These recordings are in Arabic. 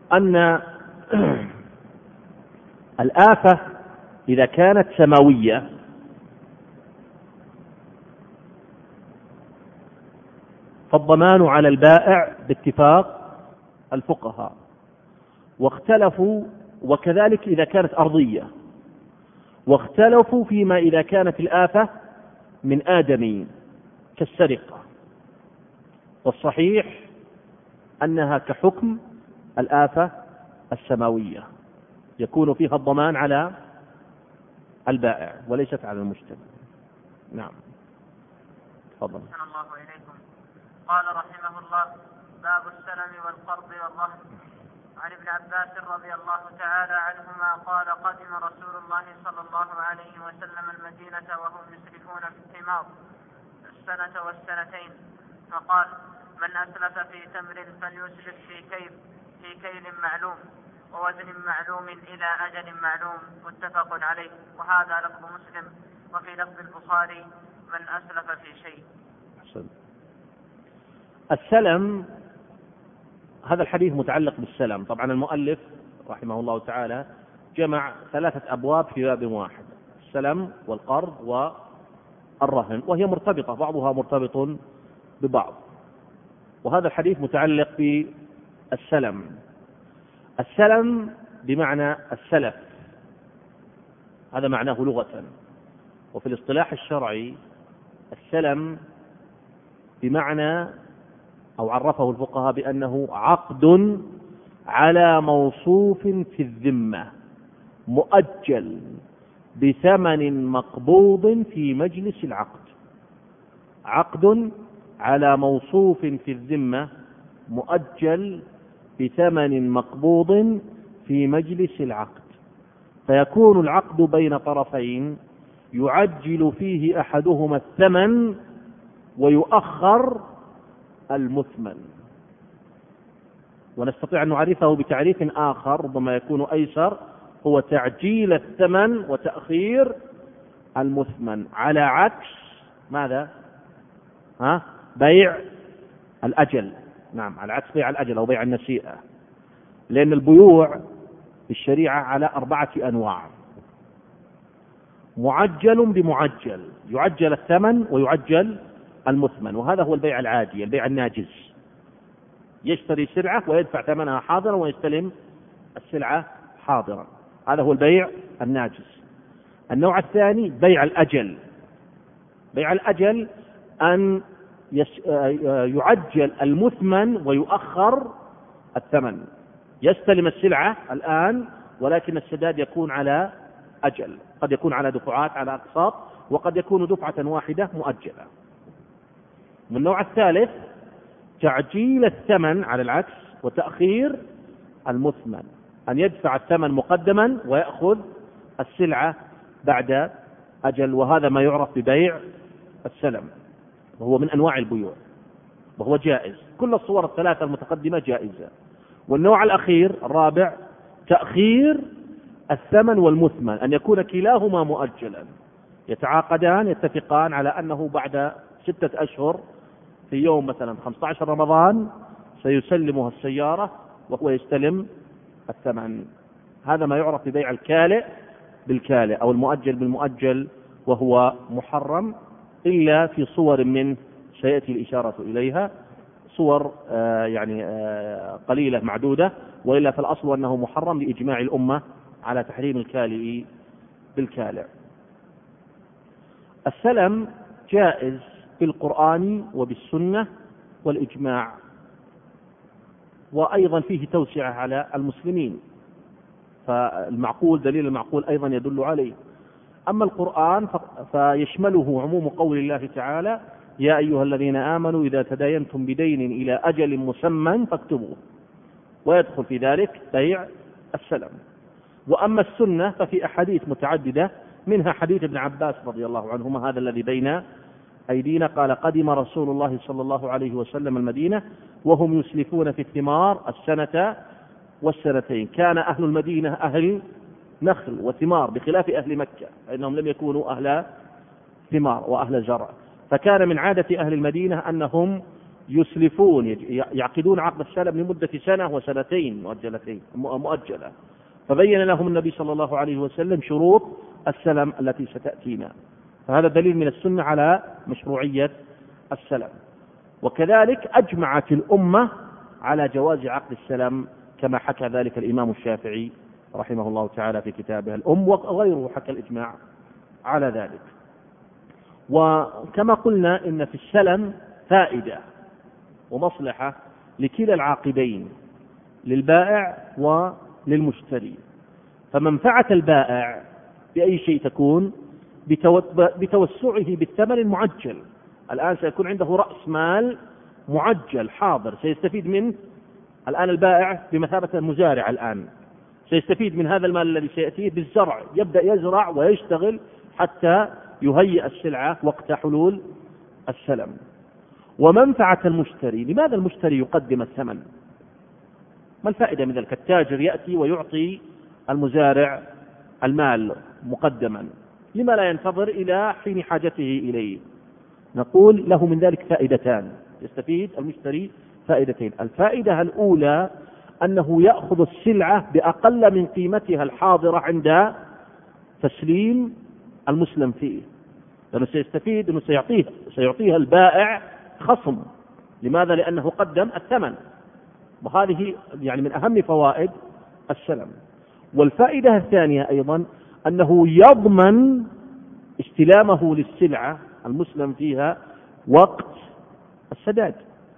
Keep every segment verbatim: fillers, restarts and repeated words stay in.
أن الآفة إذا كانت سماوية فالضمان على البائع باتفاق الفقهاء، واختلفوا، وكذلك إذا كانت أرضية، واختلفوا فيما إذا كانت الآفة من آدمي كالسرقة، والصحيح أنها كحكم الآفة السماوية يكون فيها الضمان على البائع وليست على المشتري. نعم، تفضل. أحسن الله إليكم. قال رحمه الله: باب السلم والقرض والرهن. عن ابن عباس رضي الله تعالى عنهما قال: قدم رسول الله صلى الله عليه وسلم المدينة وهم يسرفون في الثمار السنة والسنتين، فقال: من أسلف في تمر فليسلف في كيل في كيل معلوم ووزن معلوم إلى أجل معلوم، متفق عليه. وهذا لفظ مسلم. وفي لفظ البخاري: من أسلف في شيء. السلم، هذا الحديث متعلق بالسلم. طبعا المؤلف رحمه الله تعالى جمع ثلاثة أبواب في باب واحد: السلم والقرض والرهن، وهي مرتبطة، بعضها مرتبط ببعض. وهذا الحديث متعلق بالسلم. السلم بمعنى السلف، هذا معناه لغة. وفي الاصطلاح الشرعي السلم بمعنى، أو عرفه الفقهاء بأنه عقد على موصوف في الذمة مؤجل بثمن مقبوض في مجلس العقد. عقد على موصوف في الذمة مؤجل بثمن مقبوض في مجلس العقد، فيكون العقد بين طرفين يعجل فيه أحدهما الثمن ويؤخر المثمن. ونستطيع أن نعرفه بتعريف آخر ربما يكون أيسر، هو تعجيل الثمن وتأخير المثمن، على عكس ماذا؟ ها؟ بيع الأجل. نعم، على عكس بيع الأجل أو بيع النسيئة، لأن البيوع في الشريعة على أربعة أنواع: معجل بمعجل، يعجل الثمن ويعجل المثمن، وهذا هو البيع العادي، البيع الناجز، يشتري سلعة ويدفع ثمنها حاضرا ويستلم السلعة حاضرا، هذا هو البيع الناجز. النوع الثاني بيع الأجل. بيع الأجل أن يعجل المثمن ويؤخر الثمن، يستلم السلعة الآن ولكن السداد يكون على أجل، قد يكون على دفعات، على أقساط، وقد يكون دفعة واحدة مؤجلة. والنوع الثالث تعجيل الثمن على العكس وتأخير المثمن، أن يدفع الثمن مقدما ويأخذ السلعة بعد أجل، وهذا ما يعرف ببيع السلم، وهو من أنواع البيوع وهو جائز. كل الصور الثلاثة المتقدمة جائزة. والنوع الأخير الرابع تأخير الثمن والمثمن، أن يكون كلاهما مؤجلا، يتعاقدان يتفقان على أنه بعد ستة أشهر في يوم مثلا خمسة عشر رمضان سيسلمها السيارة وهو يستلم الثمن. هذا ما يعرف ببيع الكالئ بالكالئ أو المؤجل بالمؤجل، وهو محرم إلا في صور من سيأتي الإشارة إليها، صور آه يعني آه قليلة معدودة، وإلا فالأصل أنه محرم لإجماع الأمة على تحريم الكالئ بالكالئ. السلم جائز في القرآن وبالسنة والإجماع، وأيضا فيه توسعة على المسلمين، فالمعقول دليل المعقول أيضا يدل عليه. أما القرآن فيشمله عموم قول الله تعالى: يا أيها الذين آمنوا إذا تداينتم بدين إلى أجل مسمى فاكتبوه، ويدخل في ذلك بيع السلم. وأما السنة ففي أحاديث متعددة، منها حديث ابن عباس رضي الله عنهما هذا الذي بين أيدينا، قال: قدم رسول الله صلى الله عليه وسلم المدينة وهم يسلفون في الثمار السنة والسنتين. كان أهل المدينة أهل نخل وثمار بخلاف أهل مكة، فإنهم لم يكونوا أهل ثمار وأهل زرع، فكان من عادة أهل المدينة أنهم يسلفون يعقدون عقد السلم لمدة سنة وسنتين مؤجلتين مؤجلة، فبين لهم النبي صلى الله عليه وسلم شروط السلم التي ستأتينا، فهذا دليل من السنة على مشروعية السلم. وكذلك أجمعت الأمة على جواز عقد السلم كما حكى ذلك الإمام الشافعي رحمه الله تعالى في كتابه الأم، وغيره حكى الإجماع على ذلك. وكما قلنا إن في السلم فائدة ومصلحة لكلا العاقدين، للبائع وللمشتري. فمنفعة البائع بأي شيء تكون؟ بتوسعه بالثمن المعجل. الآن سيكون عنده رأس مال معجل حاضر سيستفيد منه. الآن البائع بمثابة المزارع الآن سيستفيد من هذا المال الذي سيأتيه بالزرع، يبدأ يزرع ويشتغل حتى يهيئ السلعة وقت حلول السلم. ومنفعة المشتري، لماذا المشتري يقدم الثمن؟ ما الفائدة من ذلك؟ التاجر يأتي ويعطي المزارع المال مقدما، لما لا ينتظر إلى حين حاجته إليه؟ نقول له من ذلك فائدتان، يستفيد المشتري فائدتين. الفائدة الأولى أنه يأخذ السلعة بأقل من قيمتها الحاضرة عند تسليم المسلم فيه، لأنه سيستفيد أنه سيعطيه سيعطيها البائع خصم. لماذا؟ لأنه قدم الثمن، وهذه يعني من أهم فوائد السلم. والفائدة الثانية أيضا أنه يضمن استلامه للسلعة المسلم فيها وقت السداد.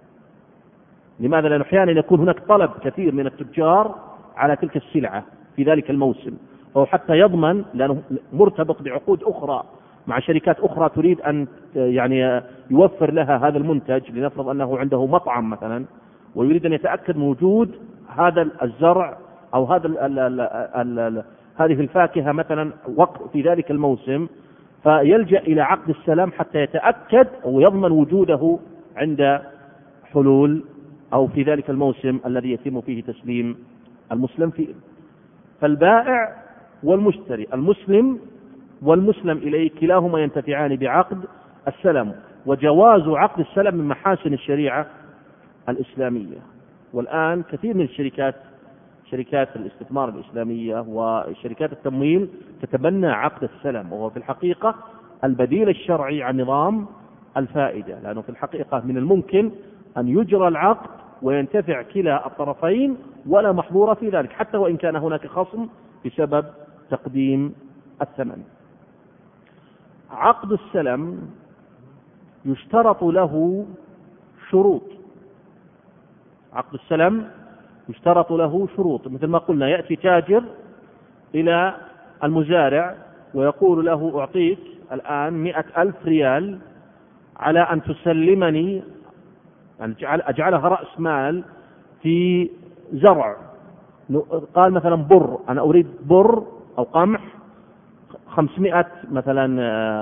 لماذا؟ لأنه أحيانا يكون هناك طلب كثير من التجار على تلك السلعة في ذلك الموسم، فهو حتى يضمن، لأنه مرتبط بعقود أخرى مع شركات أخرى تريد أن يعني يوفر لها هذا المنتج. لنفرض أنه عنده مطعم مثلا ويريد أن يتأكد من وجود هذا الزرع أو هذا ال ال ال ال ال هذه الفاكهة مثلا وقت في ذلك الموسم، فيلجأ إلى عقد السلام حتى يتأكد ويضمن وجوده عند حلول أو في ذلك الموسم الذي يتم فيه تسليم المسلم فيه. فالبائع والمشتري، المسلم والمسلم إليه، كلاهما ينتفعان بعقد السلم. وجواز عقد السلم من محاسن الشريعة الإسلامية. والآن كثير من الشركات، شركات الاستثمار الإسلامية وشركات التمويل، تتبنى عقد السلم، وهو في الحقيقة البديل الشرعي عن نظام الفائدة، لأنه في الحقيقة من الممكن أن يجرى العقد وينتفع كلا الطرفين ولا محظور في ذلك، حتى وإن كان هناك خصم بسبب تقديم الثمن. عقد السلم يشترط له شروط. عقد السلم يشترط له شروط، مثل ما قلنا يأتي تاجر إلى المزارع ويقول له أعطيك الآن مئة ألف ريال على أن تسلمني، يعني أجعلها رأس مال في زرع. قال مثلا بر، أنا أريد بر أو قمح خمسمائة مثلا،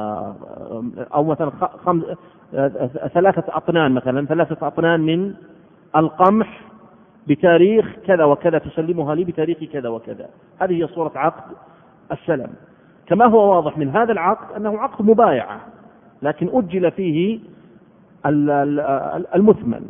أو مثلا خمس ثلاثة أطنان مثلا ثلاثة أطنان من القمح بتاريخ كذا وكذا، تسلمها لي بتاريخ كذا وكذا. هذه هي صورة عقد السلم. كما هو واضح من هذا العقد أنه عقد مبايعة، لكن أجل فيه المثمن.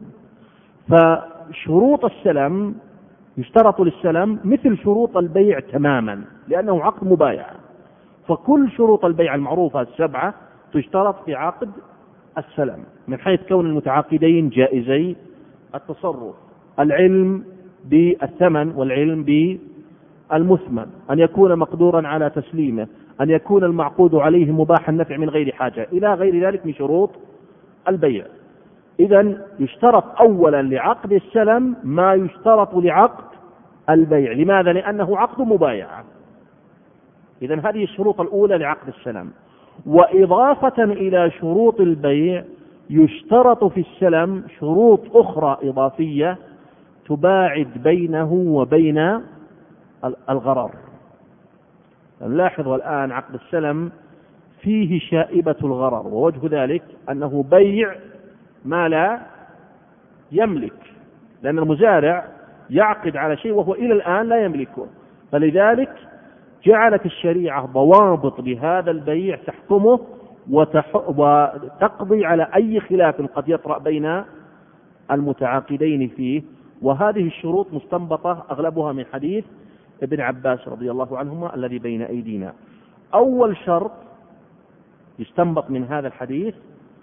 فشروط السلم يشترط للسلم مثل شروط البيع تماما، لأنه عقد مبايعة. فكل شروط البيع المعروفة السبعة تشترط في عقد السلم، من حيث كون المتعاقدين جائزي التصرف، العلم بالثمن والعلم بالمثمن، أن يكون مقدورا على تسليمه، أن يكون المعقود عليه مباح النفع من غير حاجة، إلى غير ذلك من شروط البيع. إذن يشترط أولا لعقد السلم ما يشترط لعقد البيع. لماذا؟ لأنه عقد مبايعة. إذن هذه الشروط الأولى لعقد السلم. وإضافة إلى شروط البيع يشترط في السلم شروط أخرى إضافية تباعد بينه وبين الغرر. نلاحظ الآن عقد السلم فيه شائبة الغرر، ووجه ذلك أنه بيع ما لا يملك، لأن المزارع يعقد على شيء وهو إلى الآن لا يملكه. فلذلك جعلت الشريعة ضوابط لهذا البيع تحكمه وتقضي على أي خلاف قد يطرأ بين المتعاقدين فيه. وهذه الشروط مستنبطة أغلبها من حديث ابن عباس رضي الله عنهما الذي بين أيدينا. أول شرط يستنبط من هذا الحديث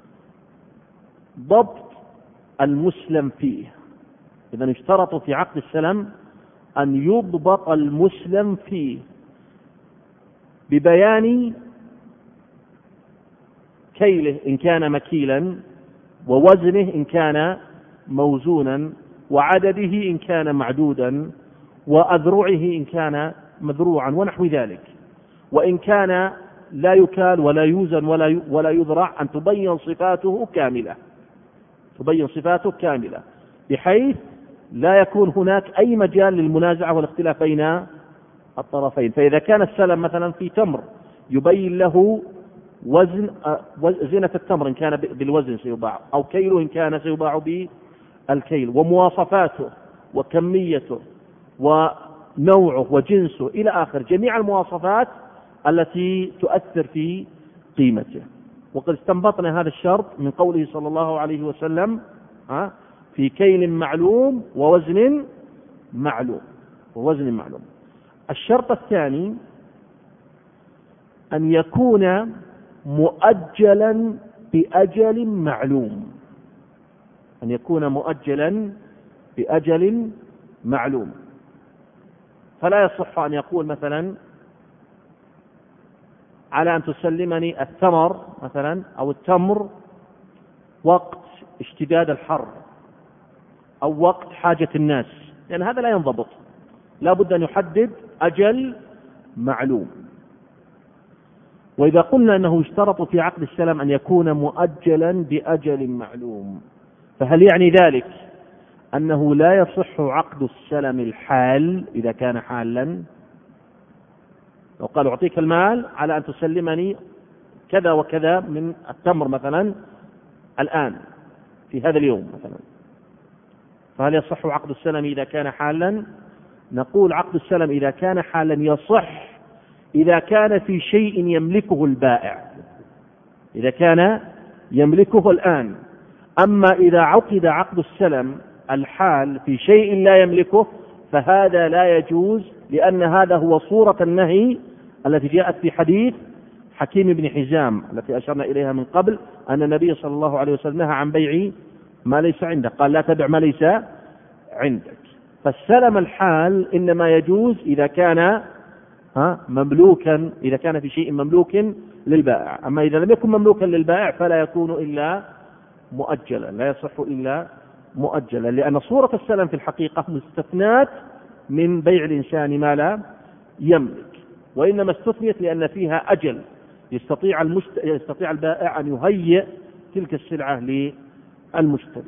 ضبط المسلم فيه. إذا يشترط في عقد السلم أن يضبط المسلم فيه ببيان كيله إن كان مكيلا، ووزنه إن كان موزونا، وعدده إن كان معدودا، وأذرعه إن كان مذروعا ونحو ذلك. وإن كان لا يكال ولا يوزن ولا ولا يذرع أن تبين صفاته كاملة، تبين صفاته كاملة بحيث لا يكون هناك أي مجال للمنازعة والاختلاف بين الطرفين. فإذا كان السلم مثلا في تمر يبين له وزن زينة التمر إن كان بالوزن سيباع، أو كيله إن كان سيباع بالكيل، ومواصفاته وكميته ونوعه وجنسه إلى آخر، جميع المواصفات التي تؤثر في قيمته. وقد استنبطنا هذا الشرط من قوله صلى الله عليه وسلم في كيل معلوم ووزن معلوم ووزن معلوم. الشرط الثاني أن يكون مؤجلا بأجل معلوم، أن يكون مؤجلا بأجل معلوم. فلا يصح أن يقول مثلا على أن تسلمني الثمر مثلا أو التمر وقت اشتداد الحر أو وقت حاجة الناس، لأن يعني هذا لا ينضبط، لا بد أن يحدد أجل معلوم. وإذا قلنا أنه يشترط في عقد السلم أن يكون مؤجلا بأجل معلوم، فهل يعني ذلك أنه لا يصح عقد السلم الحال إذا كان حالا؟ لو قال أعطيك المال على أن تسلمني كذا وكذا من التمر مثلا الآن في هذا اليوم مثلا، فهل يصح عقد السلم إذا كان حالا؟ نقول عقد السلم إذا كان حالا يصح إذا كان في شيء يملكه البائع، إذا كان يملكه الآن. أما إذا عقد عقد السلم الحال في شيء لا يملكه فهذا لا يجوز، لأن هذا هو صورة النهي التي جاءت في حديث حكيم بن حزام التي أشرنا إليها من قبل، أن النبي صلى الله عليه وسلم نهى عن بيع ما ليس عندك، قال لا تبع ما ليس عندك. فالسلم الحال إنما يجوز إذا كان ها مملوكا، إذا كان في شيء مملوك للبائع. أما إذا لم يكن مملوكا للبائع فلا يكون إلا مؤجلا، لا يصح إلا مؤجلا، لأن صورة السلم في الحقيقة مستثنات من بيع الإنسان ما لا يملك، وإنما استثنيت لأن فيها أجل يستطيع, المشت... يستطيع البائع أن يهيئ تلك السلعة للمشتري.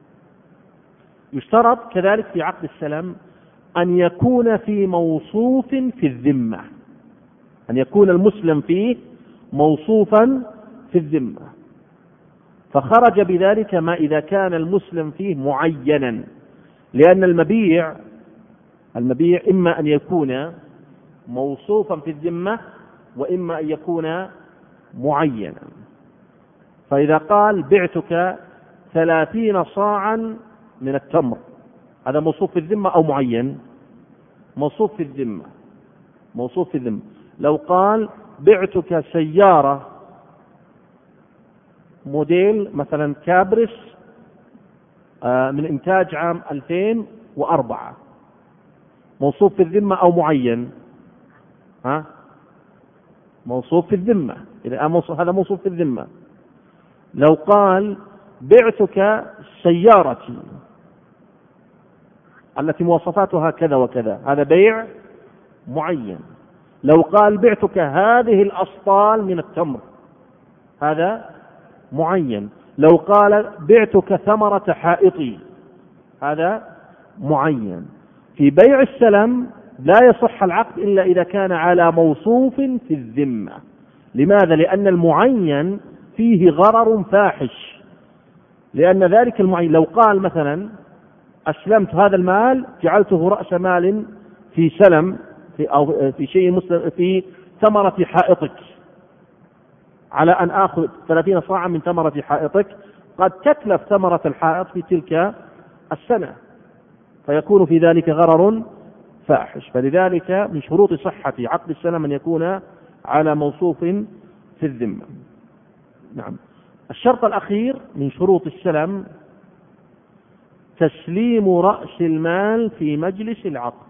يشترط كذلك في عقد السلم أن يكون في موصوف في الذمة، أن يكون المسلم فيه موصوفا في الذمة. فخرج بذلك ما إذا كان المسلم فيه معينا، لأن المبيع المبيع إما أن يكون موصوفا في الذمة وإما أن يكون معينا. فإذا قال بعتك ثلاثين صاعا من التمر، هذا موصوف في الذمة أو معين؟ موصوف في الذمة، موصوف في الذمة. لو قال بعتك سيارة موديل مثلا كابرس من إنتاج عام ألفين وأربعة، موصوف في الذمة أو معين؟ ها؟ موصوف في الذمة، إذا هذا موصوف في الذمة. لو قال بعتك سيارتي التي مواصفاتها كذا وكذا، هذا بيع معين. لو قال بعتك هذه الأسطال من التمر، هذا معين. لو قال بعتك ثمرة حائطي، هذا معين. في بيع السلم لا يصح العقد إلا إذا كان على موصوف في الذمة. لماذا؟ لأن المعين فيه غرر فاحش، لأن ذلك المعين لو قال مثلا أسلمت هذا المال جعلته رأس مال في سلم في أو في شيء مسلم في ثمرة حائطك، على أن آخذ ثلاثين صاعا من ثمرة حائطك قد تتلف ثمرة الحائط في تلك السنة، فيكون في ذلك غرر فاحش. فلذلك من شروط صحة عقد السلم أن يكون على موصوف في الذمة. نعم. الشرط الأخير من شروط السلم تسليم رأس المال في مجلس العقد،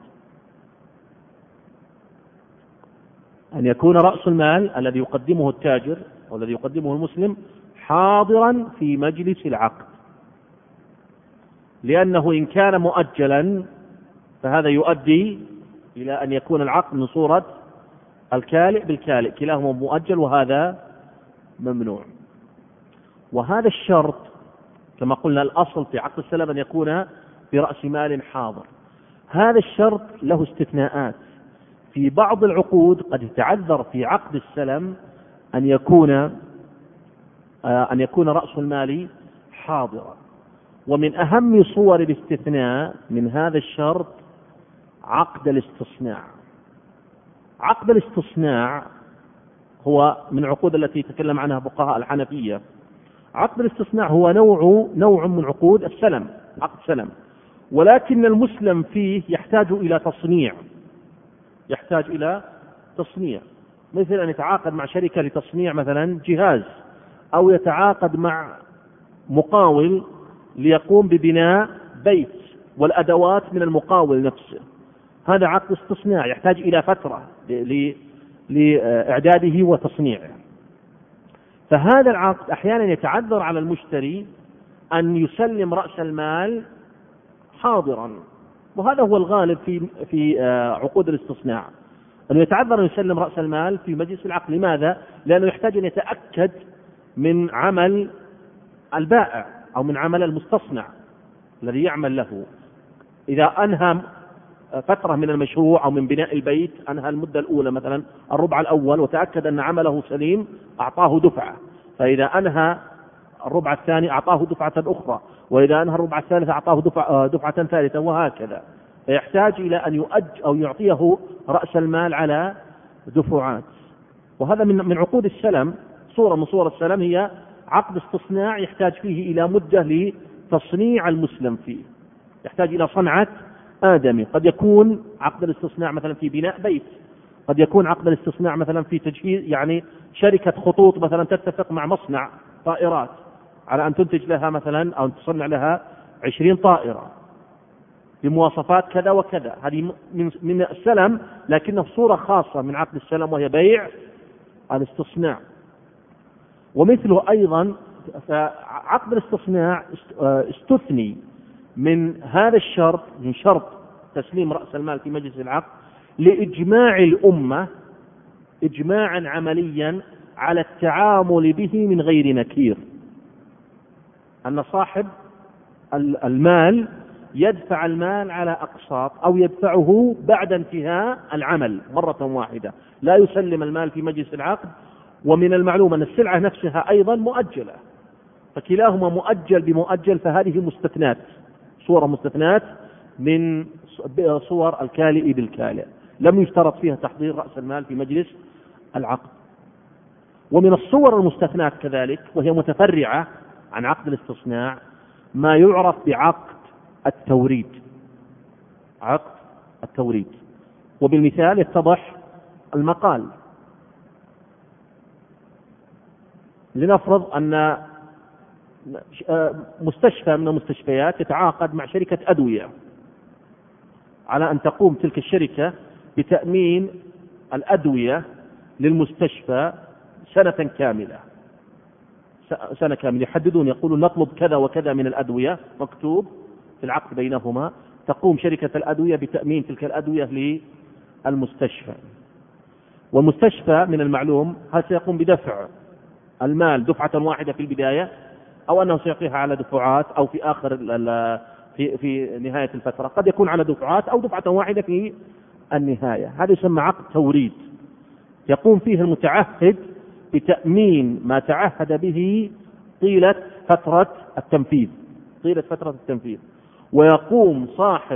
أن يكون رأس المال الذي يقدمه التاجر أو الذي يقدمه المسلم حاضرا في مجلس العقد، لأنه إن كان مؤجلا فهذا يؤدي إلى أن يكون العقد من صورة الكالئ بالكالئ، كلاهما مؤجل وهذا ممنوع. وهذا الشرط كما قلنا الأصل في عقد السلم أن يكون برأس مال حاضر. هذا الشرط له استثناءات، في بعض العقود قد يتعذر في عقد السلم أن يكون أن يكون رأس المال حاضرا. ومن أهم صور الاستثناء من هذا الشرط عقد الاستصناع. عقد الاستصناع هو من العقود التي تكلم عنها فقهاء الحنفية. عقد الاستصناع هو نوع نوع من عقود السلم، عقد سلم، ولكن المسلم فيه يحتاج إلى تصنيع، يحتاج إلى تصنيع، مثل أن يتعاقد مع شركة لتصنيع مثلا جهاز، أو يتعاقد مع مقاول ليقوم ببناء بيت والأدوات من المقاول نفسه. هذا عقد استصناع يحتاج إلى فترة لإعداده وتصنيعه. فهذا العقد أحيانا يتعذر على المشتري أن يسلم رأس المال حاضرا، وهذا هو الغالب في في عقود الاستصناع، أنه يتعذر أن يسلم رأس المال في مجلس العقد. لماذا؟ لأنه يحتاج أن يتأكد من عمل البائع أو من عمل المستصنع الذي يعمل له. إذا أنهى فترة من المشروع أو من بناء البيت، أنهى المدة الأولى مثلا الربع الأول وتأكد أن عمله سليم، أعطاه دفعة. فإذا أنهى الربع الثاني أعطاه دفعة أخرى، وإذا أنهى الربع الثالث أعطاه دفعة, دفعة ثالثة، وهكذا. فيحتاج إلى أن يؤج أو يعطيه رأس المال على دفعات. وهذا من من عقود السلم. صورة من صور السلم هي عقد استصناع يحتاج فيه إلى مدة لتصنيع المسلم فيه، يحتاج إلى صنعة آدمي. قد يكون عقد الاستصناع مثلا في بناء بيت، قد يكون عقد الاستصناع مثلا في تجهيز، يعني شركة خطوط مثلا تتفق مع مصنع طائرات على أن تنتج لها مثلا أو تصنع لها عشرين طائرة بمواصفات كذا وكذا. هذه من من السلم، لكنه صورة خاصة من عقد السلم وهي بيع الاستصناع. ومثله أيضا عقد الاستصناع استثني من هذا الشرط، من شرط تسليم رأس المال في مجلس العقد، لإجماع الأمة إجماعا عمليا على التعامل به من غير نكير، أن صاحب المال يدفع المال على أقساط أو يدفعه بعد انتهاء العمل مرة واحدة، لا يسلم المال في مجلس العقد. ومن المعلوم أن السلعة نفسها أيضا مؤجلة، فكلاهما مؤجل بمؤجل، فهذه مستثنات، صورة مستثنات من صور الكالئ بالكالئ، لم يشترط فيها تحضير رأس المال في مجلس العقد. ومن الصور المستثنات كذلك وهي متفرعة عن عقد الاستصناع ما يعرف بعقد التوريد. عقد التوريد، وبالمثال يتضح المقال. لنفرض أن مستشفى من المستشفيات يتعاقد مع شركة أدوية على أن تقوم تلك الشركة بتأمين الأدوية للمستشفى سنة كاملة، سنة كاملة يحددون، يقولون نطلب كذا وكذا من الأدوية مكتوب في العقد بينهما، تقوم شركة الأدوية بتأمين تلك الأدوية للمستشفى. والمستشفى من المعلوم هل سيقوم بدفع المال دفعة واحدة في البداية، أو أنه سيعطيها على دفعات، أو في آخر في في نهاية الفترة قد يكون على دفعات أو دفعة واحدة في النهاية. هذا يسمى عقد توريد، يقوم فيه المتعهد بتأمين ما تعهد به طيلة فترة التنفيذ طيلة فترة التنفيذ ويقوم صاحب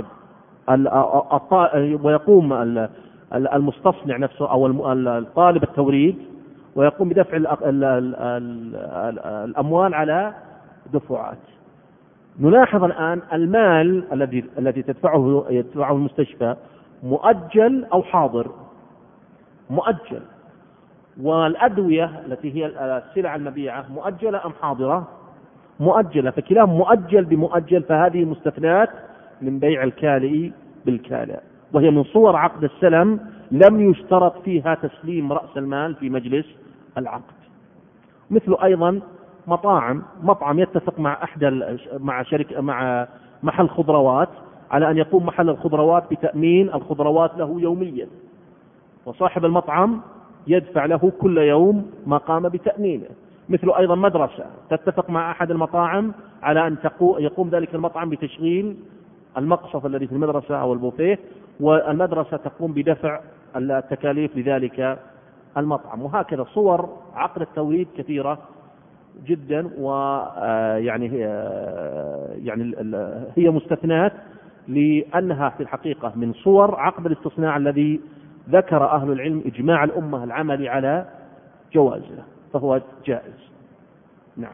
ويقوم المستصنع نفسه أو الطالب التوريد ويقوم بدفع الأموال على دفعات. نلاحظ الآن المال الذي الذي تدفعه يدفعه المستشفى مؤجل أو حاضر؟ مؤجل. والأدوية التي هي السلع المبيعة مؤجلة أم حاضرة؟ مؤجلة. فكلاهما مؤجل بمؤجل، فهذه مستثنات من بيع الكالئ بالكالئ، وهي من صور عقد السلم لم يشترط فيها تسليم رأس المال في مجلس العقد. مثل أيضا مطاعم، مطعم يتفق مع أحد مع شركة مع محل خضروات على أن يقوم محل الخضروات بتأمين الخضروات له يوميا، وصاحب المطعم يدفع له كل يوم ما قام بتأمينه. مثل أيضا مدرسة تتفق مع أحد المطاعم على أن يقوم ذلك المطعم بتشغيل المقصف الذي في المدرسة أو البوفيه، والمدرسة تقوم بدفع التكاليف لذلك المطعم. وهكذا صور عقد التوريد كثيرة جدا، ويعني هي يعني هي مستثنات لأنها في الحقيقة من صور عقد الاستصناع الذي ذكر أهل العلم إجماع الأمة العملي على جوازه، فهو جائز. نعم.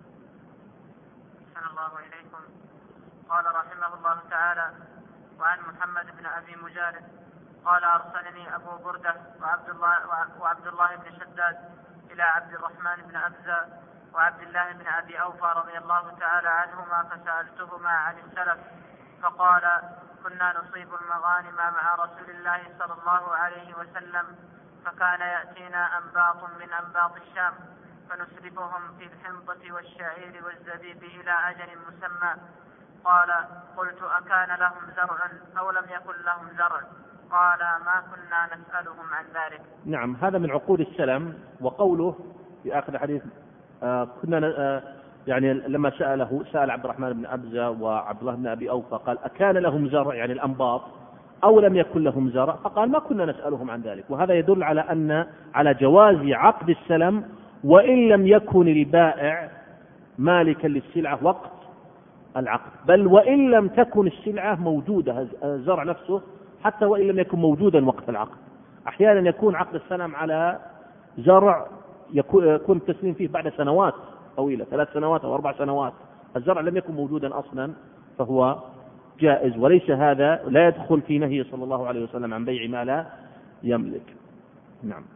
أحسن الله إليكم. قال رحمه الله تعالى: وعن محمد بن أبي مجالد قال: أرسلني أبو بردة وعبد الله, وعبد الله بن شداد إلى عبد الرحمن بن أبزة وعبد الله بن أبي أوفى رضي الله تعالى عنهما، فسألتهما عن السلف، فقال: كنا نصيب المغانم مع رسول الله صلى الله عليه وسلم، فكان يأتينا أنباط من أنباط الشام فنسلفهم في الحنطة والشعير والزبيب إلى أجل مسمى. قال: قلت: أكان لهم زرع أو لم يكن لهم زرع؟ قال: ما كنا نسألهم عن ذلك. نعم، هذا من عقود السلم. وقوله في آخر الحديث آه كنا آه يعني لما سأله سأل عبد الرحمن بن أبزة وعبد الله بن أبي أوفى قال: أكان لهم زرع يعني الأنباط أو لم يكن لهم زرع؟ فقال: ما كنا نسألهم عن ذلك. وهذا يدل على أن على جواز عقد السلم وإن لم يكن البائع مالكا للسلعة وقت العقد، بل وإن لم تكن السلعة موجودة الزرع نفسه حتى وإن لم يكن موجودا وقت العقد. أحيانا يكون عقد السلم على زرع يكون التسليم فيه بعد سنوات طويلة، ثلاث سنوات أو أربع سنوات، الزرع لم يكن موجودا أصلا، فهو جائز. وليس هذا لا يدخل في نهي صلى الله عليه وسلم عن بيع ما لا يملك. نعم.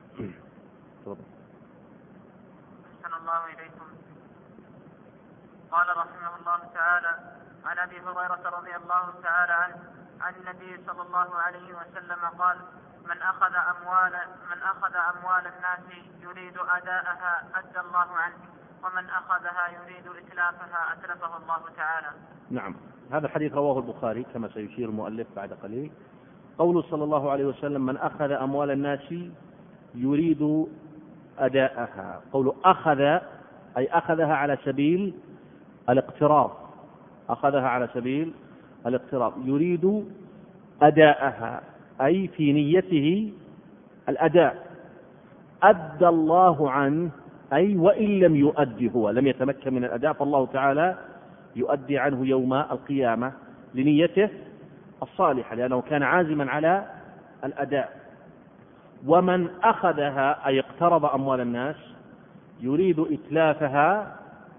أحسن الله إليكم. قال رحمه الله تعالى: عن أبي هريرة رضي الله تعالى عنه عن النبي صلى الله عليه وسلم قال: من أخذ أموال من أخذ أموال الناس يريد أداءها أدى الله عنه، ومن أخذها يريد إتلافها أتلفه الله تعالى. نعم، هذا الحديث رواه البخاري كما سيشير المؤلف بعد قليل. قوله صلى الله عليه وسلم: من أخذ أموال الناس يريد أداءها. قوله أخذ أي أخذها على سبيل الاقتراض، أخذها على سبيل الاقتراض، يريد أداءها أي في نيته الأداء. أدى الله عنه أي وإن لم يؤدي، هو لم يتمكن من الأداء فالله تعالى يؤدي عنه يوم القيامة لنيته الصالحة، لأنه كان عازما على الأداء. ومن أخذها أي اقترض أموال الناس يريد إتلافها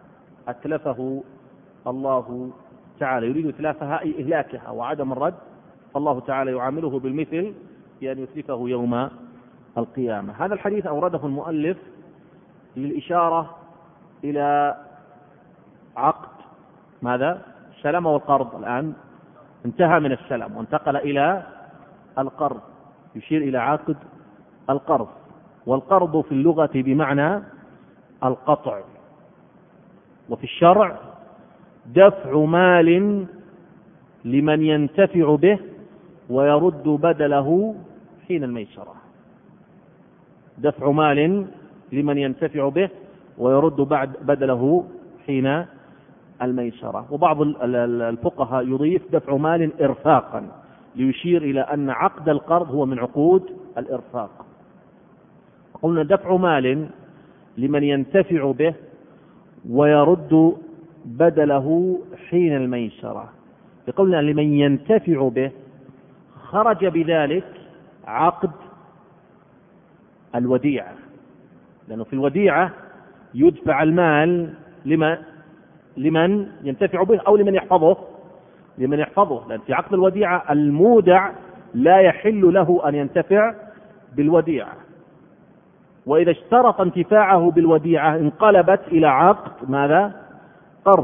أتلفه الله تعالى، يريد إتلافها أي إهلاكها وعدم الرد، فالله تعالى يعامله بالمثل بأن يتلفه يوم القيامة. هذا الحديث أورده المؤلف للإشارة إلى عقد ماذا؟ السلم والقرض. الآن انتهى من السلم وانتقل إلى القرض، يشير إلى عقد القرض. والقرض في اللغة بمعنى القطع، وفي الشرع دفع مال لمن ينتفع به ويرد بدله حين الميسرة. دفع مال لمن ينتفع به ويرد بعد بدله حين الميسرة. وبعض الفقهاء يضيف دفع مال إرفاقا ليشير إلى أن عقد القرض هو من عقود الإرفاق. قلنا دفع مال لمن ينتفع به ويرد بدله حين الميسرة. بقولنا لمن ينتفع به خرج بذلك عقد الوديعة، لأنه في الوديعة يدفع المال لما لمن ينتفع به أو لمن يحفظه لمن يحفظه لأن في عقد الوديعة المودع لا يحل له أن ينتفع بالوديعة، وإذا اشترط انتفاعه بالوديعة انقلبت إلى عقد ماذا؟ قرض.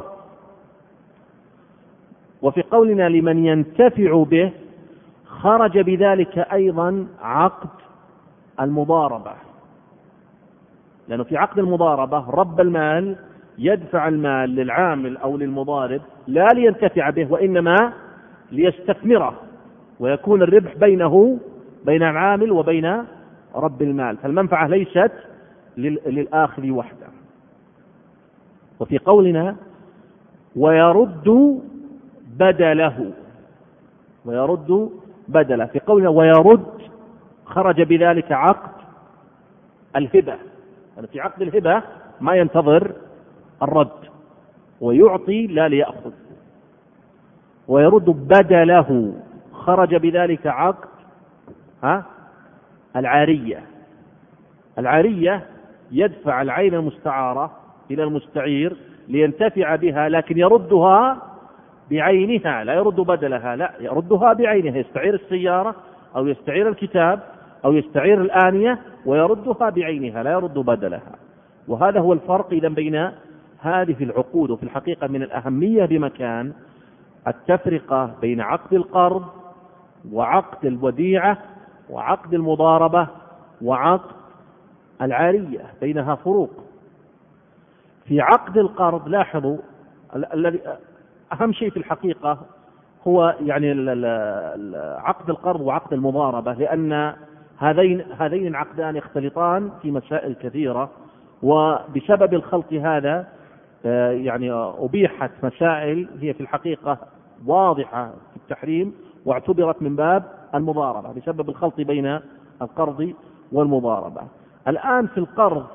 وفي قولنا لمن ينتفع به خرج بذلك أيضا عقد المضاربة، لأنه في عقد المضاربة رب المال يدفع المال للعامل أو للمضارب لا لينتفع به وإنما ليستثمره، ويكون الربح بينه بين العامل وبين رب المال، فالمنفعة ليست للآخذ وحده. وفي قولنا ويرد بدله ويرد بدله في قولنا ويرد خرج بذلك عقد الهبة، يعني في عقد الهبة ما ينتظر الرد ويعطي لا ليأخذ. ويرد بدله خرج بذلك عقد ها العارية. العارية يدفع العين المستعارة إلى المستعير لينتفع بها، لكن يردها بعينها لا يرد بدلها، لا يردها بعينها، يستعير السيارة أو يستعير الكتاب أو يستعير الآنية ويردها بعينها لا يرد بدلها. وهذا هو الفرق إذن بين هذه العقود. وفي الحقيقة من الأهمية بمكان التفرقة بين عقد القرض وعقد الوديعة وعقد المضاربة وعقد العارية، بينها فروق. في عقد القرض لاحظوا الذي أهم شيء في الحقيقة هو يعني عقد القرض وعقد المضاربة، لأن هذين هذين العقدان يختلطان في مسائل كثيرة، وبسبب الخلط هذا يعني أبيحت مسائل هي في الحقيقة واضحة في التحريم واعتبرت من باب المضاربة بسبب الخلط بين القرض والمضاربة. الآن في القرض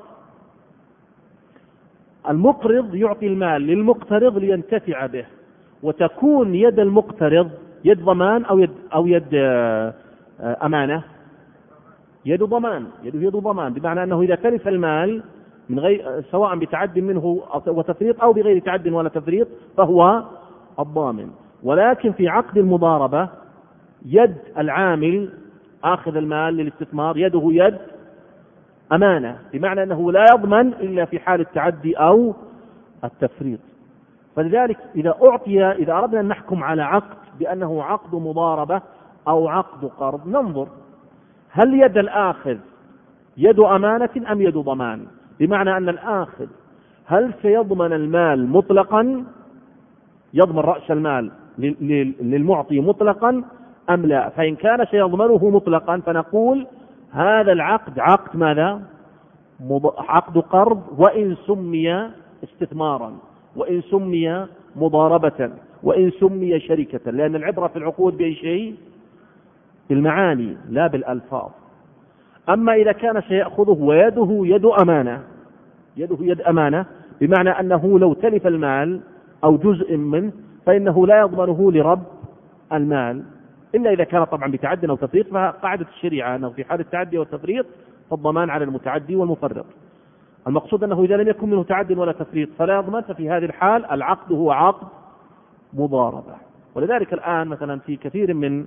المقرض يعطي المال للمقترض لينتفع به، وتكون يد المقترض يد ضمان أو يد, أو يد أمانة، يد ضمان يد يد ضمان بمعنى أنه إذا تلف المال من غير سواء بتعد منه وتفريط أو بغير تعد ولا تفريط فهو الضامن. ولكن في عقد المضاربة يد العامل آخذ المال للاستثمار يده يد أمانة، بمعنى أنه لا يضمن إلا في حال التعدي أو التفريط. فلذلك إذا أعطي إذا أردنا أن نحكم على عقد بأنه عقد مضاربة أو عقد قرض ننظر هل يد الآخذ يد أمانة أم يد ضمان، بمعنى أن الآخذ هل سيضمن المال مطلقا يضمن رأس المال للمعطي مطلقا أم لا. فإن كان سيضمنه مطلقا فنقول هذا العقد عقد ماذا؟ عقد قرض، وإن سمي استثمارا وإن سمي مضاربة وإن سمي شركة، لأن العبرة في العقود بأي شيء؟ بالمعاني لا بالألفاظ. أما إذا كان سيأخذه ويده يد أمانة يده يد أمانة بمعنى أنه لو تلف المال أو جزء منه فإنه لا يضمنه لرب المال إلا إذا كان طبعا بتعد أو تفريط، فقاعدة الشريعة أنه في حال التعدي والتفريط فالضمان على المتعدي والمفرط. المقصود أنه إذا لم يكن منه تعد ولا تفريط فلا يضمن، ففي هذه الحال العقد هو عقد مضاربة. ولذلك الآن مثلا في كثير من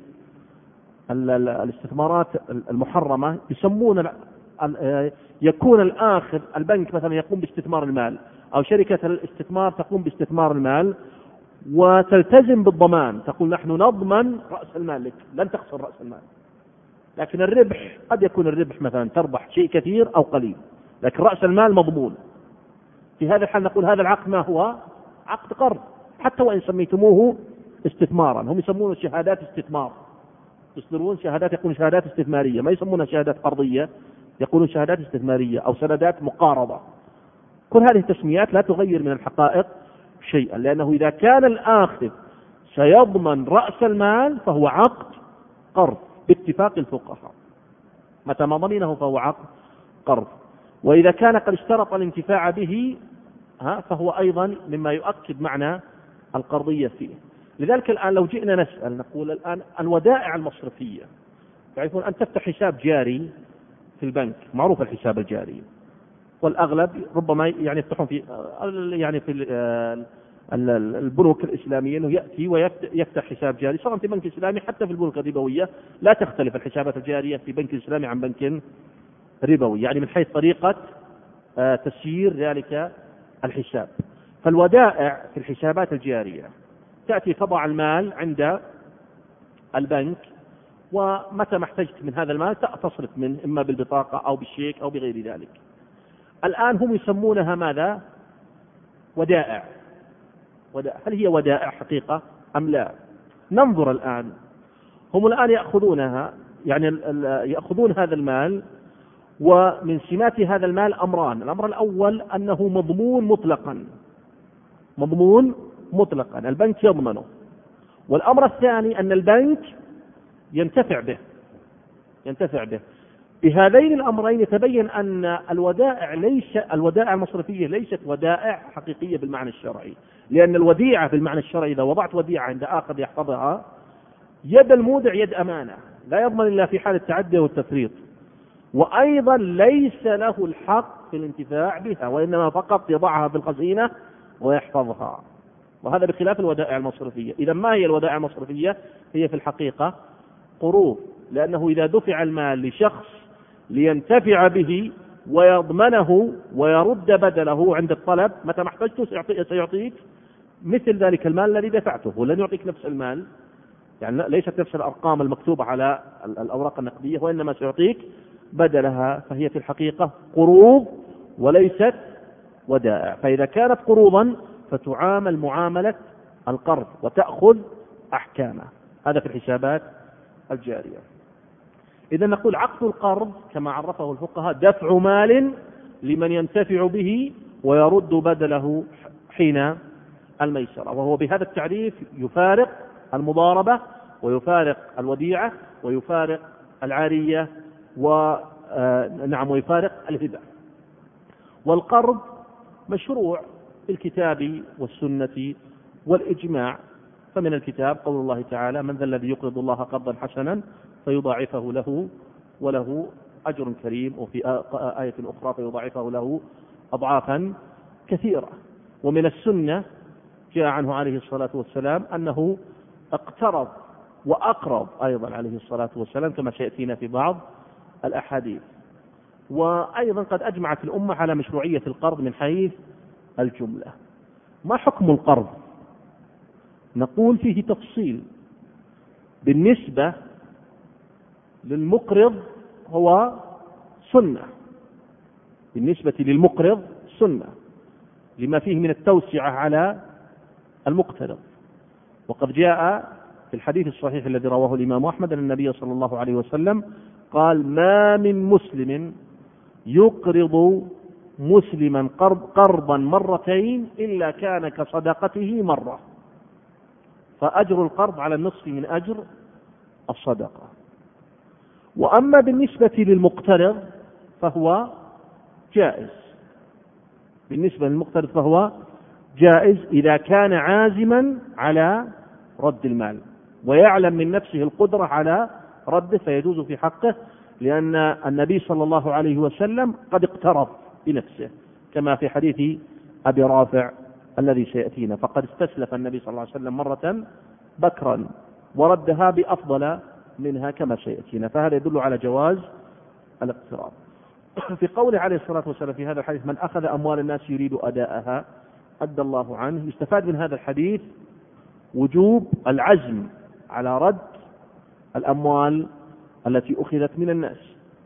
الاستثمارات المحرمة يسمون يكون الآخر البنك مثلا يقوم باستثمار المال أو شركة الاستثمار تقوم باستثمار المال وتلتزم بالضمان، تقول نحن نضمن رأس المال لك لن تخسر رأس المال، لكن الربح قد يكون الربح مثلا تربح شيء كثير أو قليل لكن رأس المال مضمون. في هذا الحال نقول هذا العقد ما هو؟ عقد قرض، حتى وإن سميتموه استثمارا. هم يسمونه شهادات استثمار، يصدرون شهادات يقولون شهادات استثمارية، ما يسمونها شهادات قرضية، يقولون شهادات استثمارية أو سندات مقارضة. كل هذه التسميات لا تغير من الحقائق شيئا، لأنه إذا كان الآخذ سيضمن رأس المال فهو عقد قرض باتفاق الفقهاء، متى ما ضمنه فهو عقد قرض. وإذا كان قد اشترط الانتفاع به فهو أيضا مما يؤكد معنى القرضية فيه. لذلك الآن لو جئنا نسأل نقول الآن الودائع المصرفية، تعرفون أن تفتح حساب جاري في البنك، معروف الحساب الجاري، والأغلب ربما يعني يفتحون في يعني في البنوك الإسلامية أنه يأتي ويفتح حساب جاري سواء في بنك إسلامي حتى في البنوك الربوية لا تختلف الحسابات الجارية في بنك إسلامي عن بنك ربوي، يعني من حيث طريقة تسيير ذلك الحساب. فالودائع في الحسابات الجارية تأتي تضع المال عند البنك، ومتى ما احتجت من هذا المال تصرف منه إما بالبطاقة أو بالشيك أو بغير ذلك. الآن هم يسمونها ماذا؟ ودائع. ودائع. هل هي ودائع حقيقة أم لا؟ ننظر الآن. هم الآن يأخذونها، يعني يأخذون هذا المال، ومن سمات هذا المال أمران. الأمر الأول أنه مضمون مطلقا، مضمون مطلقا البنك يضمنه. والأمر الثاني أن البنك ينتفع به ينتفع به بهذين الأمرين يتبين أن الودائع ليس الودائع المصرفية ليست ودائع حقيقية بالمعنى الشرعي، لأن الوديعة بالمعنى الشرعي إذا وضعت وديعة عند آخر يحفظها، يد المودع يد أمانة لا يضمن إلا في حال التعدي والتفريط، وأيضا ليس له الحق في الانتفاع بها، وإنما فقط يضعها في الخزينة ويحفظها. وهذا بخلاف الودائع المصرفية. إذا ما هي الودائع المصرفية؟ هي في الحقيقة قروض، لأنه إذا دفع المال لشخص لينتفع به ويضمنه ويرد بدله عند الطلب متى ما احتجته سيعطيك مثل ذلك المال الذي دفعته، ولن يعطيك نفس المال، يعني ليست نفس الأرقام المكتوبة على الأوراق النقدية، وإنما سيعطيك بدلها. فهي في الحقيقة قروض وليست ودائع. فإذا كانت قروضا فتعامل معاملة القرض وتأخذ أحكامه. هذا في الحسابات الجارية. إذا نقول عقد القرض كما عرفه الفقهاء دفع مال لمن ينتفع به ويرد بدله حين الميسرة، وهو بهذا التعريف يفارق المضاربة ويفارق الوديعة ويفارق العارية ونعم ويفارق الهبة. والقرض مشروع بالكتاب والسنة والإجماع. فمن الكتاب قول الله تعالى: من ذا الذي يقرض الله قرضا حسنا فيضاعفه له وله أجر كريم، وفي آية أخرى فيضاعفه له أضعافا كثيرة. ومن السنة جاء عنه عليه الصلاة والسلام أنه اقترض وأقرض أيضا عليه الصلاة والسلام كما سيأتينا في بعض الأحاديث. وأيضا قد أجمعت الأمة على مشروعية القرض من حيث الجملة. ما حكم القرض؟ نقول فيه تفصيل. بالنسبة للمقرض هو سنة، بالنسبة للمقرض سنة لما فيه من التوسعة على المقترض. وقد جاء في الحديث الصحيح الذي رواه الإمام أحمد أن النبي صلى الله عليه وسلم قال: ما من مسلم يقرض مسلما قرضا مرتين إلا كان كصدقته مرة، فأجر القرض على النصف من أجر الصدقة. وأما بالنسبة للمقترض فهو جائز، بالنسبة للمقترض فهو جائز إذا كان عازما على رد المال ويعلم من نفسه القدرة على رده، فيجوز في حقه، لأن النبي صلى الله عليه وسلم قد اقترض بنفسه كما في حديث أبي رافع الذي سيأتينا، فقد استسلف النبي صلى الله عليه وسلم مرة بكرا وردها بأفضل منها كما سيأتينا، فهذا يدل على جواز الاقتراض. في قوله عليه الصلاة والسلام في هذا الحديث: من أخذ أموال الناس يريد أداءها أدى الله عنه، يستفاد من هذا الحديث وجوب العزم على رد الأموال التي أخذت من الناس.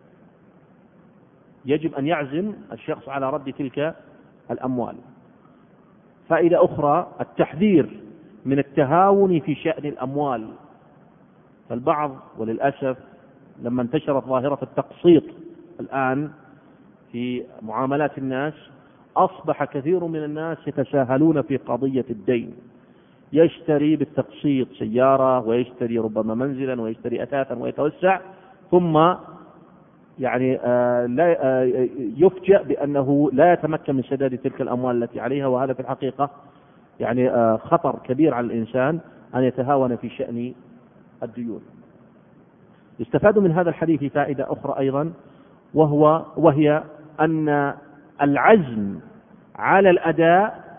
يجب أن يعزم الشخص على رد تلك الأموال. فائدة أخرى: التحذير من التهاون في شأن الأموال. فالبعض وللأسف لما انتشرت ظاهرة التقسيط الآن في معاملات الناس، أصبح كثير من الناس يتساهلون في قضية الدين، يشتري بالتقسيط سيارة ويشتري ربما منزلا ويشتري أثاثا ويتوسع، ثم يعني آه لا آه يفجأ بأنه لا يتمكن من سداد تلك الأموال التي عليها. وهذا في الحقيقة يعني آه خطر كبير على الإنسان أن يتهاون في شأن الديون. يستفاد من هذا الحديث فائدة أخرى أيضا، وهو وهي أن العزم على الأداء